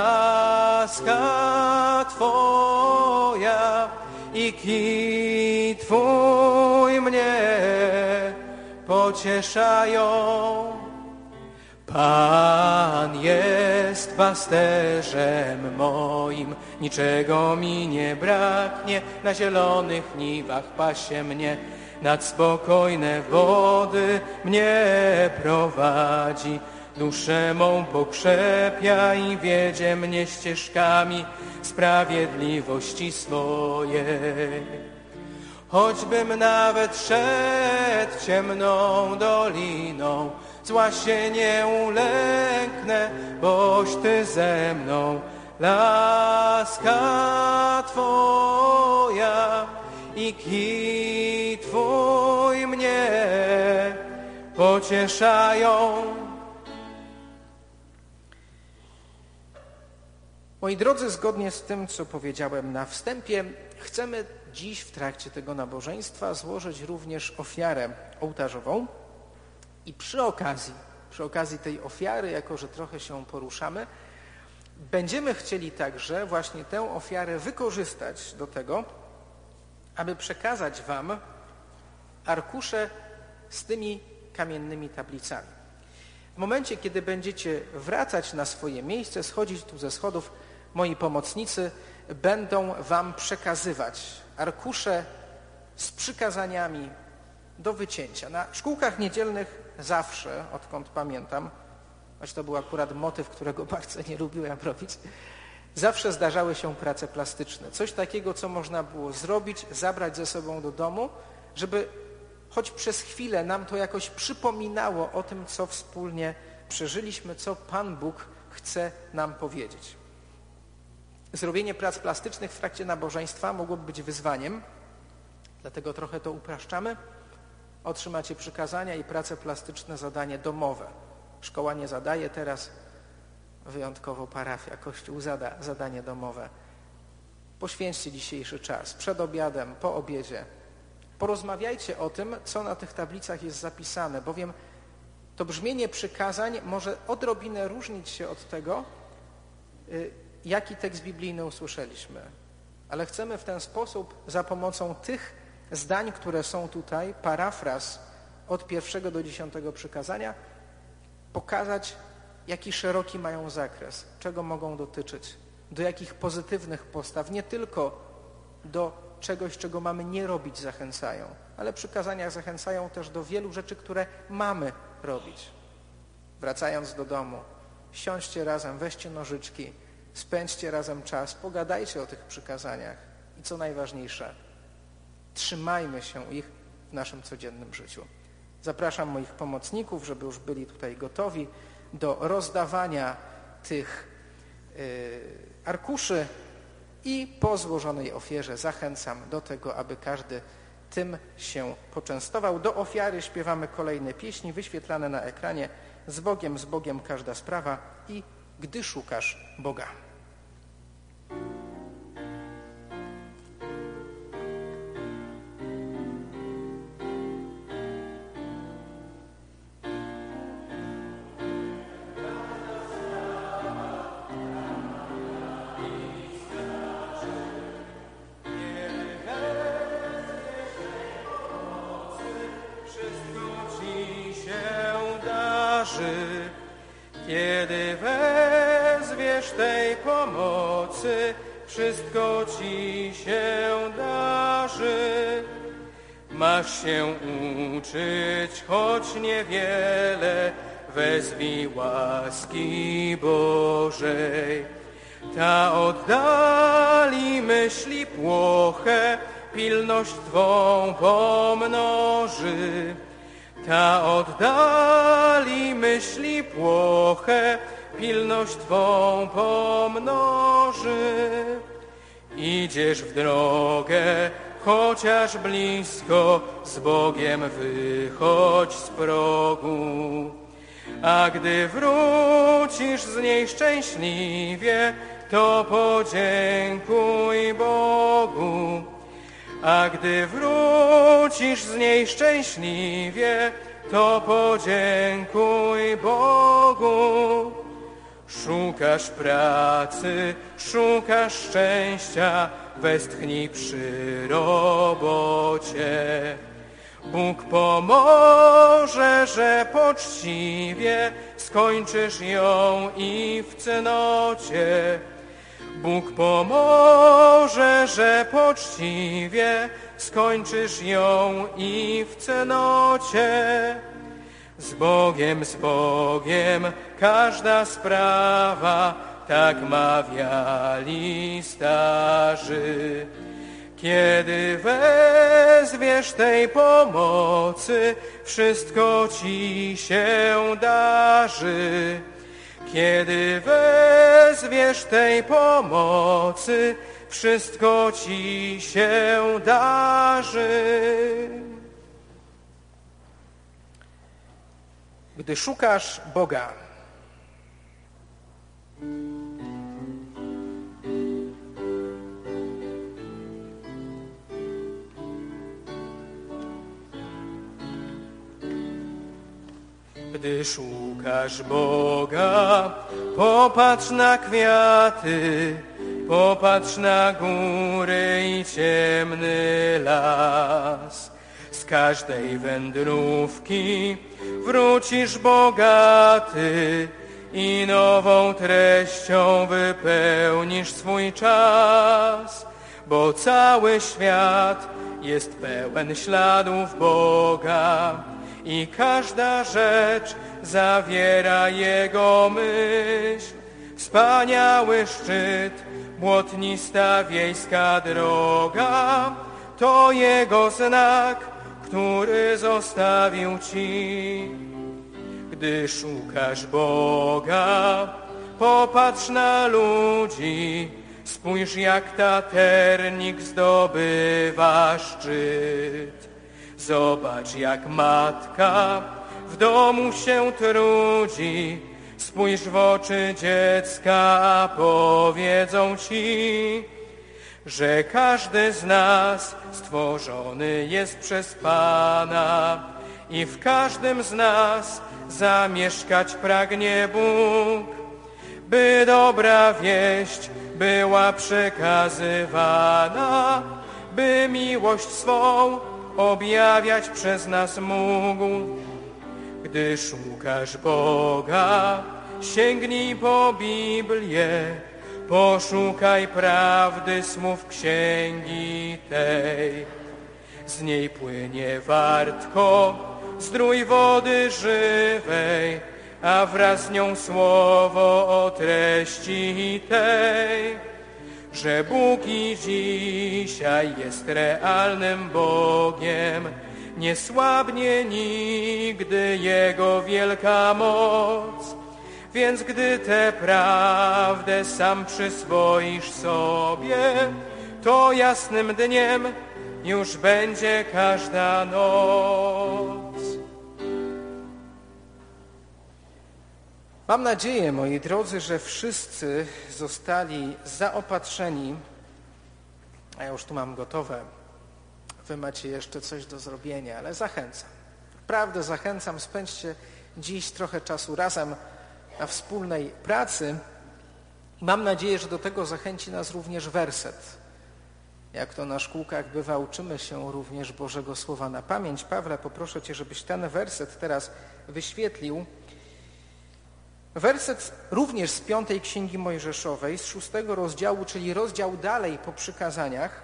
Laska Twoja i kij Twój mnie pocieszają. Pan jest pasterzem moim, niczego mi nie braknie, na zielonych niwach pasie mnie, nad spokojne wody mnie prowadzi. Duszę mą pokrzepiaj, wiedzie mnie ścieżkami sprawiedliwości swojej. Choćbym nawet szedł ciemną doliną, zła się nie ulęknę, boś Ty ze mną. Laska Twoja i kij Twój mnie pocieszają. Moi drodzy, zgodnie z tym, co powiedziałem na wstępie, chcemy dziś w trakcie tego nabożeństwa złożyć również ofiarę ołtarzową i przy okazji, przy okazji tej ofiary, jako że trochę się poruszamy, będziemy chcieli także właśnie tę ofiarę wykorzystać do tego, aby przekazać Wam arkusze z tymi kamiennymi tablicami. W momencie, kiedy będziecie wracać na swoje miejsce, schodzić tu ze schodów, moi pomocnicy będą Wam przekazywać arkusze z przykazaniami do wycięcia. Na szkółkach niedzielnych zawsze, odkąd pamiętam, choć to był akurat motyw, którego bardzo nie lubiłem robić, zawsze zdarzały się prace plastyczne. Coś takiego, co można było zrobić, zabrać ze sobą do domu, żeby choć przez chwilę nam to jakoś przypominało o tym, co wspólnie przeżyliśmy, co Pan Bóg chce nam powiedzieć. Zrobienie prac plastycznych w trakcie nabożeństwa mogłoby być wyzwaniem, dlatego trochę to upraszczamy. Otrzymacie przykazania i prace plastyczne, zadanie domowe. Szkoła nie zadaje teraz, wyjątkowo parafia, Kościół zada zadanie domowe. Poświęćcie dzisiejszy czas, przed obiadem, po obiedzie. Porozmawiajcie o tym, co na tych tablicach jest zapisane, bowiem to brzmienie przykazań może odrobinę różnić się od tego, jaki tekst biblijny usłyszeliśmy. Ale chcemy w ten sposób za pomocą tych zdań, które są tutaj, parafraz od pierwszego do dziesiątego przykazania, pokazać, jaki szeroki mają zakres, czego mogą dotyczyć, do jakich pozytywnych postaw, nie tylko do czegoś, czego mamy nie robić, zachęcają, ale przykazania zachęcają też do wielu rzeczy, które mamy robić. Wracając do domu, siądźcie razem, weźcie nożyczki, spędźcie razem czas, pogadajcie o tych przykazaniach i co najważniejsze, trzymajmy się ich w naszym codziennym życiu. Zapraszam moich pomocników, żeby już byli tutaj gotowi do rozdawania tych yy, arkuszy i po złożonej ofierze zachęcam do tego, aby każdy tym się poczęstował. Do ofiary śpiewamy kolejne pieśni wyświetlane na ekranie. Z Bogiem, z Bogiem każda sprawa i Gdy szukasz Boga. Kiedy wezwiesz tej pomocy, wszystko Ci się darzy. Masz się uczyć, choć niewiele, wezwij łaski Bożej. Ta oddali myśli płoche, pilność Twą pomnoży. Ta oddali myśli płoche, pilność Twą pomnoży. Idziesz w drogę, chociaż blisko, z Bogiem wychodź z progu. A gdy wrócisz z niej szczęśliwie, to podziękuj Bogu. A gdy wrócisz z niej szczęśliwie, to podziękuj Bogu. Szukasz pracy, szukasz szczęścia, westchnij przy robocie. Bóg pomoże, że poczciwie skończysz ją i w cnocie. Bóg pomoże, że poczciwie skończysz ją i w cnocie. Z Bogiem, z Bogiem każda sprawa, tak mawiali starzy. Kiedy wezwiesz tej pomocy, wszystko ci się darzy. Kiedy wezwiesz tej pomocy, wszystko ci się darzy. Gdy szukasz Boga, Gdy szukasz Boga, popatrz na kwiaty, popatrz na góry i ciemny las. Z każdej wędrówki wrócisz bogaty i nową treścią wypełnisz swój czas, bo cały świat jest pełen śladów Boga i każda rzecz zawiera Jego myśl. Wspaniały szczyt, błotnista wiejska droga, to Jego znak, który zostawił ci. Gdy szukasz Boga, popatrz na ludzi, spójrz jak taternik zdobywa szczyt. Zobacz jak matka w domu się trudzi, spójrz w oczy dziecka, a powiedzą ci, że każdy z nas stworzony jest przez Pana i w każdym z nas zamieszkać pragnie Bóg, by dobra wieść była przekazywana, by miłość swą objawiać przez nas mógł. Gdy szukasz Boga, sięgnij po Biblię, poszukaj prawdy słów księgi tej. Z niej płynie wartko, zdrój wody żywej, a wraz z nią słowo o treści tej, że Bóg i dzisiaj jest realnym Bogiem, nie słabnie nigdy Jego wielka moc. Więc gdy tę prawdę sam przyswoisz sobie, to jasnym dniem już będzie każda noc. Mam nadzieję, moi drodzy, że wszyscy zostali zaopatrzeni, a ja już tu mam gotowe, wy macie jeszcze coś do zrobienia, ale zachęcam. Naprawdę zachęcam, spędźcie dziś trochę czasu razem na wspólnej pracy. Mam nadzieję, że do tego zachęci nas również werset. Jak to na szkółkach bywa, uczymy się również Bożego Słowa na pamięć. Pawle, poproszę Cię, żebyś ten werset teraz wyświetlił. Werset również z piątej Księgi Mojżeszowej, z szóstego rozdziału, czyli rozdział dalej po przykazaniach.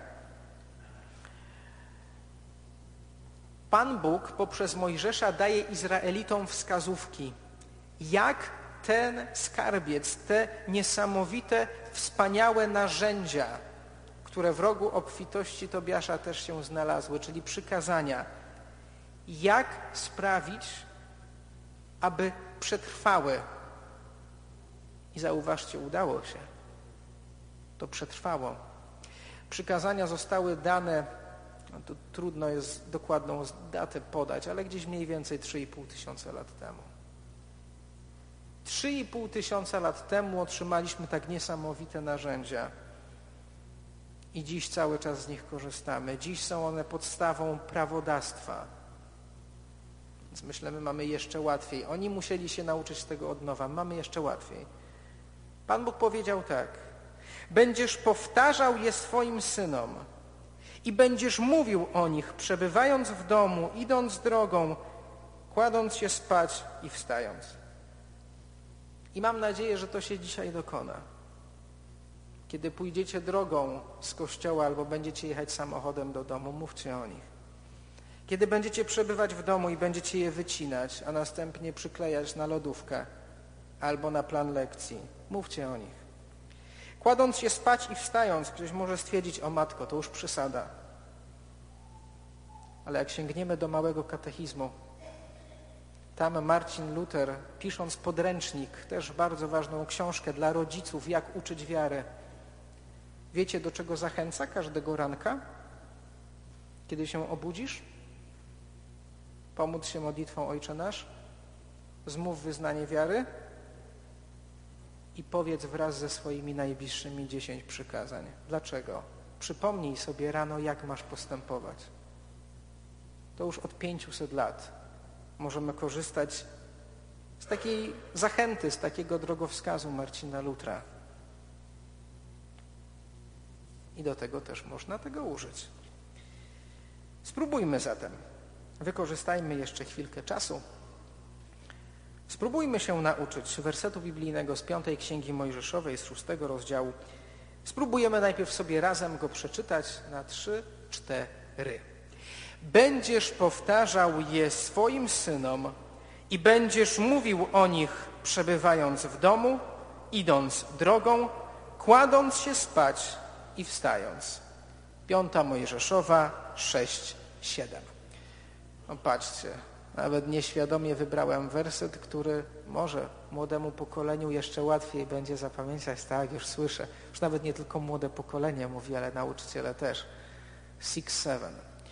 Pan Bóg poprzez Mojżesza daje Izraelitom wskazówki, jak ten skarbiec, te niesamowite, wspaniałe narzędzia, które w rogu obfitości Tobiasza też się znalazły, czyli przykazania, jak sprawić, aby przetrwały. I zauważcie, udało się. To przetrwało. Przykazania zostały dane, no to trudno jest dokładną datę podać, ale gdzieś mniej więcej trzy i pół tysiąca lat temu. trzy i pół tysiąca lat temu otrzymaliśmy tak niesamowite narzędzia i dziś cały czas z nich korzystamy. Dziś są one podstawą prawodawstwa. Więc myślę, my mamy jeszcze łatwiej. Oni musieli się nauczyć tego od nowa. Mamy jeszcze łatwiej. Pan Bóg powiedział tak: będziesz powtarzał je swoim synom i będziesz mówił o nich, przebywając w domu, idąc drogą, kładąc się spać i wstając. I mam nadzieję, że to się dzisiaj dokona. Kiedy pójdziecie drogą z kościoła albo będziecie jechać samochodem do domu, mówcie o nich. Kiedy będziecie przebywać w domu i będziecie je wycinać, a następnie przyklejać na lodówkę albo na plan lekcji, mówcie o nich. Kładąc się spać i wstając, ktoś może stwierdzić, o matko, to już przesada. Ale jak sięgniemy do Małego Katechizmu, tam Marcin Luther, pisząc podręcznik, też bardzo ważną książkę dla rodziców, jak uczyć wiarę, wiecie, do czego zachęca każdego ranka, kiedy się obudzisz? Pomóc się modlitwą Ojcze Nasz, zmów wyznanie wiary i powiedz wraz ze swoimi najbliższymi dziesięć przykazań. Dlaczego? Przypomnij sobie rano, jak masz postępować. To już od pięciuset lat możemy korzystać z takiej zachęty, z takiego drogowskazu Marcina Lutra. I do tego też można tego użyć. Spróbujmy zatem. Wykorzystajmy jeszcze chwilkę czasu. Spróbujmy się nauczyć wersetu biblijnego z piątej Księgi Mojżeszowej, z szóstego rozdziału. Spróbujemy najpierw sobie razem go przeczytać na trzy, cztery. Będziesz powtarzał je swoim synom i będziesz mówił o nich, przebywając w domu, idąc drogą, kładąc się spać i wstając. Piąta Mojżeszowa, sześć, siedem. No patrzcie, nawet nieświadomie wybrałem werset, który może młodemu pokoleniu jeszcze łatwiej będzie zapamiętać. Tak, już słyszę. Już nawet nie tylko młode pokolenie mówi, ale nauczyciele też. six seven.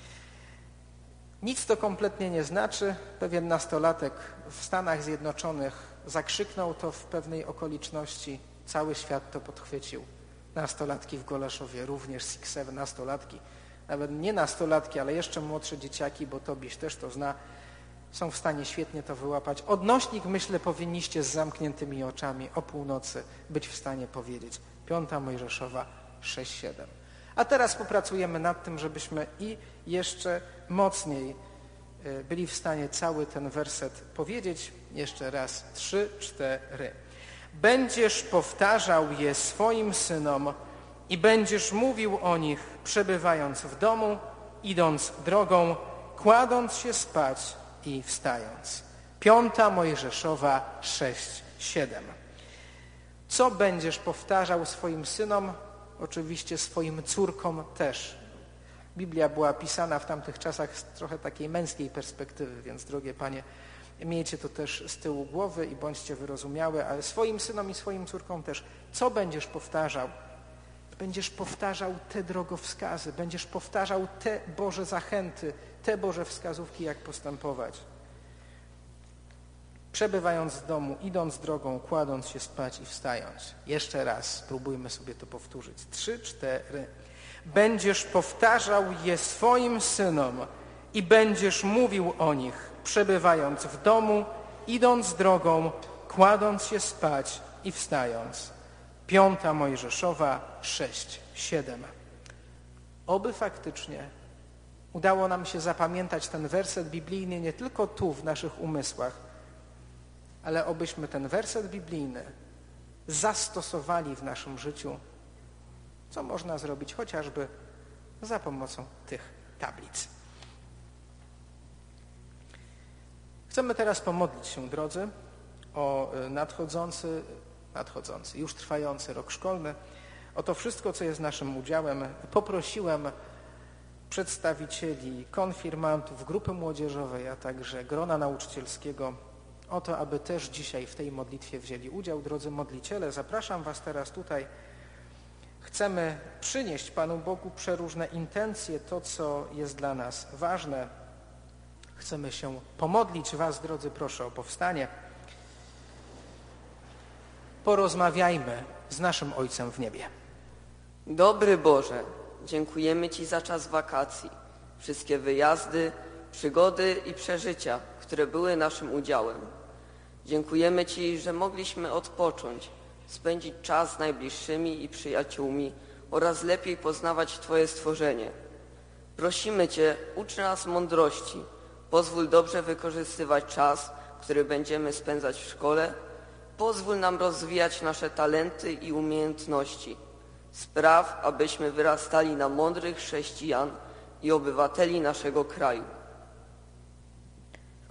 Nic to kompletnie nie znaczy. Pewien nastolatek w Stanach Zjednoczonych zakrzyknął to w pewnej okoliczności. Cały świat to podchwycił. Nastolatki w Golaszowie również six seven, nastolatki. Nawet nie nastolatki, ale jeszcze młodsze dzieciaki, bo Tobiś też to zna, są w stanie świetnie to wyłapać. Odnośnik, myślę, powinniście z zamkniętymi oczami o północy być w stanie powiedzieć. Piąta Mojżeszowa, sześć siedem. A teraz popracujemy nad tym, żebyśmy i jeszcze mocniej byli w stanie cały ten werset powiedzieć. Jeszcze raz, trzy, cztery. Będziesz powtarzał je swoim synom i będziesz mówił o nich, przebywając w domu, idąc drogą, kładąc się spać i wstając. Piąta Mojżeszowa, sześć siedem. Co będziesz powtarzał swoim synom? Oczywiście swoim córkom też. Biblia była pisana w tamtych czasach z trochę takiej męskiej perspektywy, więc drogie panie, miejcie to też z tyłu głowy i bądźcie wyrozumiałe, ale swoim synom i swoim córkom też. Co będziesz powtarzał? Będziesz powtarzał te drogowskazy, będziesz powtarzał te Boże zachęty, te Boże wskazówki, jak postępować. Przebywając w domu, idąc drogą, kładąc się spać i wstając. Jeszcze raz spróbujmy sobie to powtórzyć. Trzy, cztery. Będziesz powtarzał je swoim synom i będziesz mówił o nich, przebywając w domu, idąc drogą, kładąc się spać i wstając. Piąta Mojżeszowa, sześć siedem. Oby faktycznie udało nam się zapamiętać ten werset biblijny nie tylko tu w naszych umysłach, ale obyśmy ten werset biblijny zastosowali w naszym życiu, co można zrobić chociażby za pomocą tych tablic. Chcemy teraz pomodlić się, drodzy, o nadchodzący, nadchodzący, już trwający rok szkolny, o to wszystko, co jest naszym udziałem. Poprosiłem przedstawicieli konfirmantów, grupy młodzieżowej, a także grona nauczycielskiego o to, aby też dzisiaj w tej modlitwie wzięli udział. Drodzy modliciele, zapraszam was teraz tutaj. Chcemy przynieść Panu Bogu przeróżne intencje, to, co jest dla nas ważne. Chcemy się pomodlić. Was, drodzy, proszę o powstanie. Porozmawiajmy z naszym Ojcem w niebie. Dobry Boże, dziękujemy Ci za czas wakacji, wszystkie wyjazdy, przygody i przeżycia, które były naszym udziałem. Dziękujemy Ci, że mogliśmy odpocząć, spędzić czas z najbliższymi i przyjaciółmi oraz lepiej poznawać Twoje stworzenie. Prosimy Cię, ucz nas mądrości, pozwól dobrze wykorzystywać czas, który będziemy spędzać w szkole, pozwól nam rozwijać nasze talenty i umiejętności. Spraw, abyśmy wyrastali na mądrych chrześcijan i obywateli naszego kraju.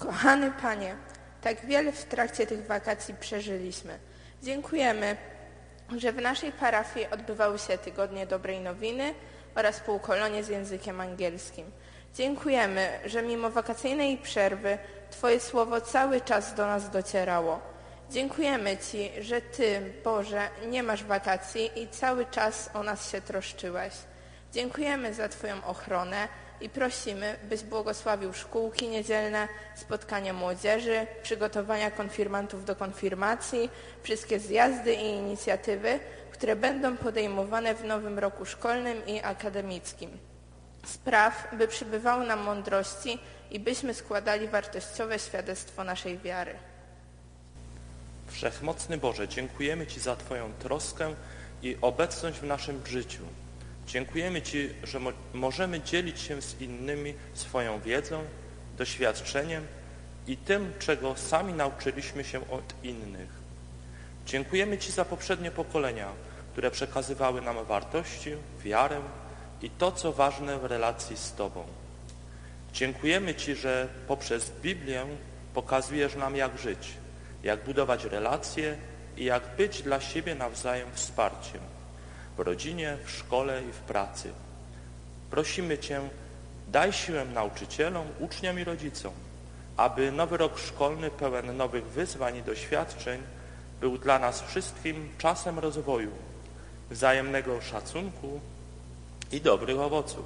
Kochany Panie, tak wiele w trakcie tych wakacji przeżyliśmy. Dziękujemy, że w naszej parafii odbywały się tygodnie dobrej nowiny oraz półkolonie z językiem angielskim. Dziękujemy, że mimo wakacyjnej przerwy Twoje słowo cały czas do nas docierało. Dziękujemy Ci, że Ty, Boże, nie masz wakacji i cały czas o nas się troszczyłeś. Dziękujemy za Twoją ochronę i prosimy, byś błogosławił szkółki niedzielne, spotkania młodzieży, przygotowania konfirmantów do konfirmacji, wszystkie zjazdy i inicjatywy, które będą podejmowane w nowym roku szkolnym i akademickim. Spraw, by przybywało nam mądrości i byśmy składali wartościowe świadectwo naszej wiary. Wszechmocny Boże, dziękujemy Ci za Twoją troskę i obecność w naszym życiu. Dziękujemy Ci, że mo możemy dzielić się z innymi swoją wiedzą, doświadczeniem i tym, czego sami nauczyliśmy się od innych. Dziękujemy Ci za poprzednie pokolenia, które przekazywały nam wartości, wiarę i to, co ważne w relacji z Tobą. Dziękujemy Ci, że poprzez Biblię pokazujesz nam, jak żyć, jak budować relacje i jak być dla siebie nawzajem wsparciem w rodzinie, w szkole i w pracy. Prosimy Cię, daj siłę nauczycielom, uczniom i rodzicom, aby nowy rok szkolny pełen nowych wyzwań i doświadczeń był dla nas wszystkim czasem rozwoju, wzajemnego szacunku i dobrych owoców.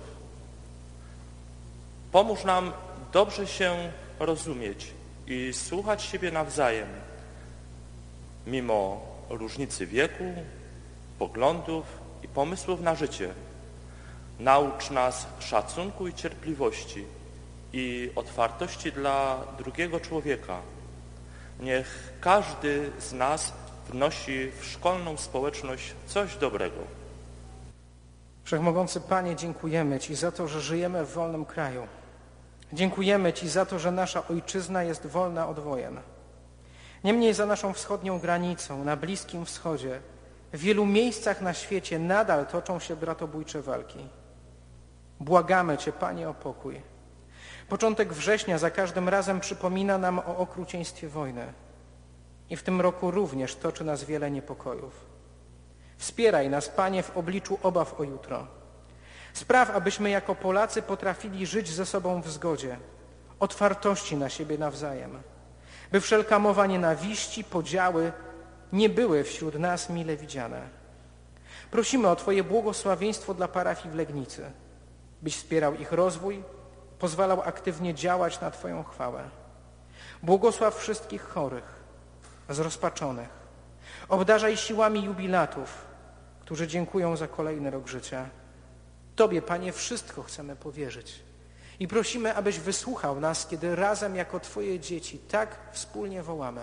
Pomóż nam dobrze się rozumieć i słuchać siebie nawzajem, mimo różnicy wieku, poglądów i pomysłów na życie. Naucz nas szacunku i cierpliwości i otwartości dla drugiego człowieka. Niech każdy z nas wnosi w szkolną społeczność coś dobrego. Wszechmogący Panie, dziękujemy Ci za to, że żyjemy w wolnym kraju. Dziękujemy Ci za to, że nasza ojczyzna jest wolna od wojen. Niemniej za naszą wschodnią granicą, na Bliskim Wschodzie, w wielu miejscach na świecie nadal toczą się bratobójcze walki. Błagamy Cię, Panie, o pokój. Początek września za każdym razem przypomina nam o okrucieństwie wojny. I w tym roku również toczy nas wiele niepokojów. Wspieraj nas, Panie, w obliczu obaw o jutro. Spraw, abyśmy jako Polacy potrafili żyć ze sobą w zgodzie, otwartości na siebie nawzajem, by wszelka mowa nienawiści, podziały nie były wśród nas mile widziane. Prosimy o Twoje błogosławieństwo dla parafii w Legnicy, byś wspierał ich rozwój, pozwalał aktywnie działać na Twoją chwałę. Błogosław wszystkich chorych, zrozpaczonych. Obdarzaj siłami jubilatów, którzy dziękują za kolejny rok życia. Tobie, Panie, wszystko chcemy powierzyć i prosimy, abyś wysłuchał nas, kiedy razem jako Twoje dzieci tak wspólnie wołamy.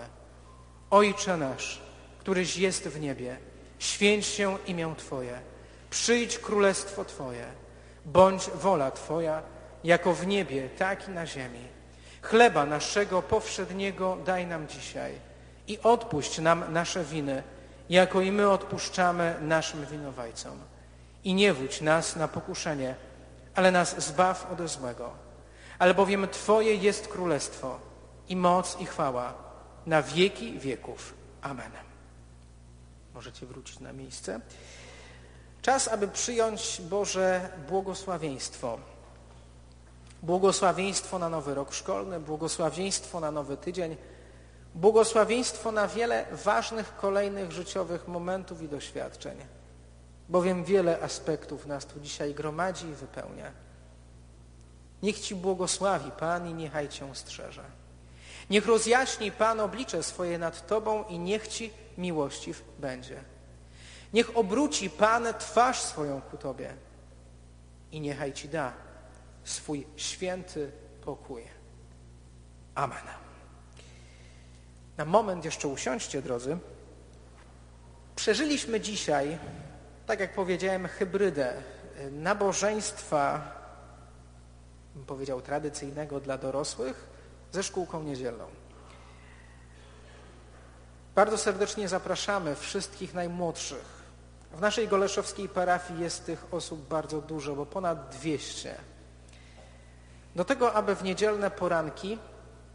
Ojcze nasz, któryś jest w niebie, święć się imię Twoje, przyjdź królestwo Twoje, bądź wola Twoja, jako w niebie, tak i na ziemi. Chleba naszego powszedniego daj nam dzisiaj i odpuść nam nasze winy, jako i my odpuszczamy naszym winowajcom. I nie wódź nas na pokuszenie, ale nas zbaw ode złego. Albowiem Twoje jest królestwo i moc i chwała na wieki wieków. Amen. Możecie wrócić na miejsce. Czas, aby przyjąć Boże błogosławieństwo. Błogosławieństwo na nowy rok szkolny, błogosławieństwo na nowy tydzień, błogosławieństwo na wiele ważnych kolejnych życiowych momentów i doświadczeń, bowiem wiele aspektów nas tu dzisiaj gromadzi i wypełnia. Niech Ci błogosławi Pan i niechaj Cię strzeże. Niech rozjaśni Pan oblicze swoje nad Tobą i niech Ci miłościw będzie. Niech obróci Pan twarz swoją ku Tobie i niechaj Ci da swój święty pokój. Amen. Na moment jeszcze usiądźcie, drodzy. Przeżyliśmy dzisiaj, tak jak powiedziałem, hybrydę nabożeństwa, bym powiedział, tradycyjnego dla dorosłych ze szkółką niedzielną. Bardzo serdecznie zapraszamy wszystkich najmłodszych. W naszej goleszowskiej parafii jest tych osób bardzo dużo, bo ponad dwieście. Do tego, aby w niedzielne poranki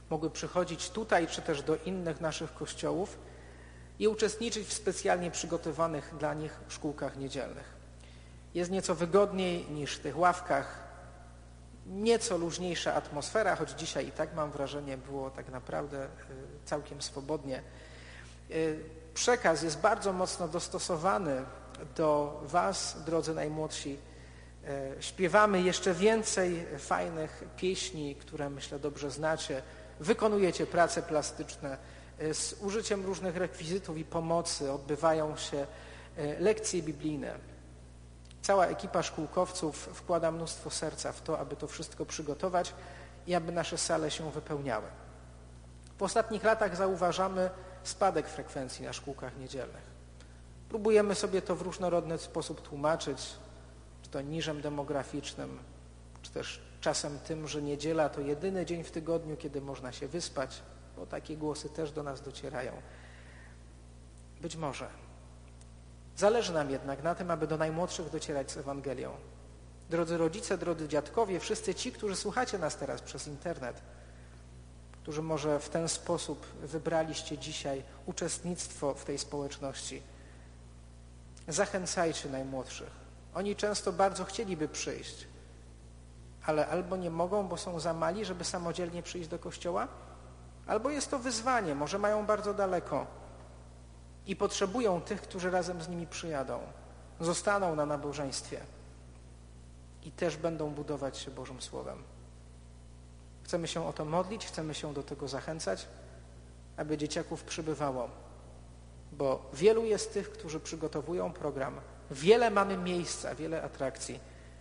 mogły przychodzić tutaj, czy też do innych naszych kościołów i uczestniczyć w specjalnie przygotowanych dla nich szkółkach niedzielnych. Jest nieco wygodniej niż w tych ławkach, nieco luźniejsza atmosfera, choć dzisiaj i tak mam wrażenie było tak naprawdę całkiem swobodnie. Przekaz jest bardzo mocno dostosowany do was, drodzy najmłodsi. Śpiewamy jeszcze więcej fajnych pieśni, które myślę dobrze znacie. Wykonujecie prace plastyczne z użyciem różnych rekwizytów i pomocy. Odbywają się lekcje biblijne. Cała ekipa szkółkowców wkłada mnóstwo serca w to, aby to wszystko przygotować i aby nasze sale się wypełniały. W ostatnich latach zauważamy spadek frekwencji na szkółkach niedzielnych. Próbujemy sobie to w różnorodny sposób tłumaczyć, czy to niżem demograficznym, czy też czasem tym, że niedziela to jedyny dzień w tygodniu, kiedy można się wyspać, bo takie głosy też do nas docierają. Być może. Zależy nam jednak na tym, aby do najmłodszych docierać z Ewangelią. Drodzy rodzice, drodzy dziadkowie, wszyscy ci, którzy słuchacie nas teraz przez internet, którzy może w ten sposób wybraliście dzisiaj uczestnictwo w tej społeczności, zachęcajcie najmłodszych. Oni często bardzo chcieliby przyjść, ale albo nie mogą, bo są za mali, żeby samodzielnie przyjść do kościoła, albo jest to wyzwanie, może mają bardzo daleko i potrzebują tych, którzy razem z nimi przyjadą, zostaną na nabożeństwie i też będą budować się Bożym Słowem. Chcemy się o to modlić, chcemy się do tego zachęcać, aby dzieciaków przybywało, bo wielu jest tych, którzy przygotowują program. Wiele mamy miejsca, wiele atrakcji.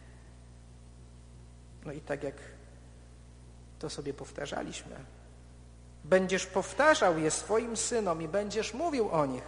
No i tak jak to sobie powtarzaliśmy, będziesz powtarzał je swoim synom i będziesz mówił o nich,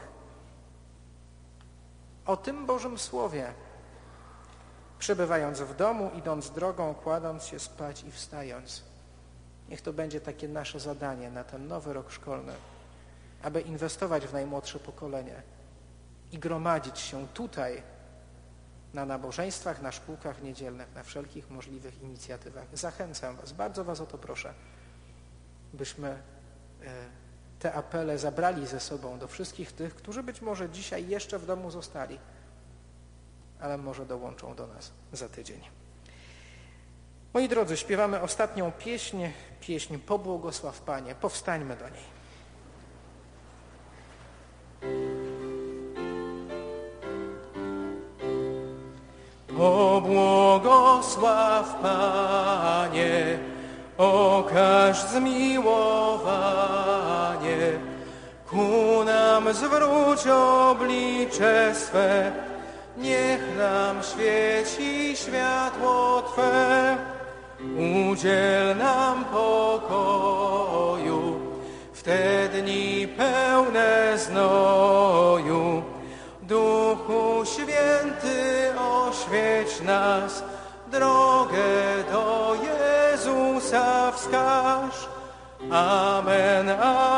o tym Bożym Słowie, przebywając w domu, idąc drogą, kładąc się spać i wstając. Niech to będzie takie nasze zadanie na ten nowy rok szkolny, aby inwestować w najmłodsze pokolenie i gromadzić się tutaj na nabożeństwach, na szkółkach niedzielnych, na wszelkich możliwych inicjatywach. Zachęcam was, bardzo was o to proszę, byśmy te apele zabrali ze sobą do wszystkich tych, którzy być może dzisiaj jeszcze w domu zostali, ale może dołączą do nas za tydzień. Moi drodzy, śpiewamy ostatnią pieśń, pieśń Pobłogosław Panie. Powstańmy do niej. Pobłogosław Panie, okaż zmiłowanie, ku nam zwróć oblicze swe, niech nam świeci światło Twe. Udziel nam pokoju w te dni pełne znoju. Duchu Święty, oświeć nas, drogę do Jezusa wskaż. Amen. Amen.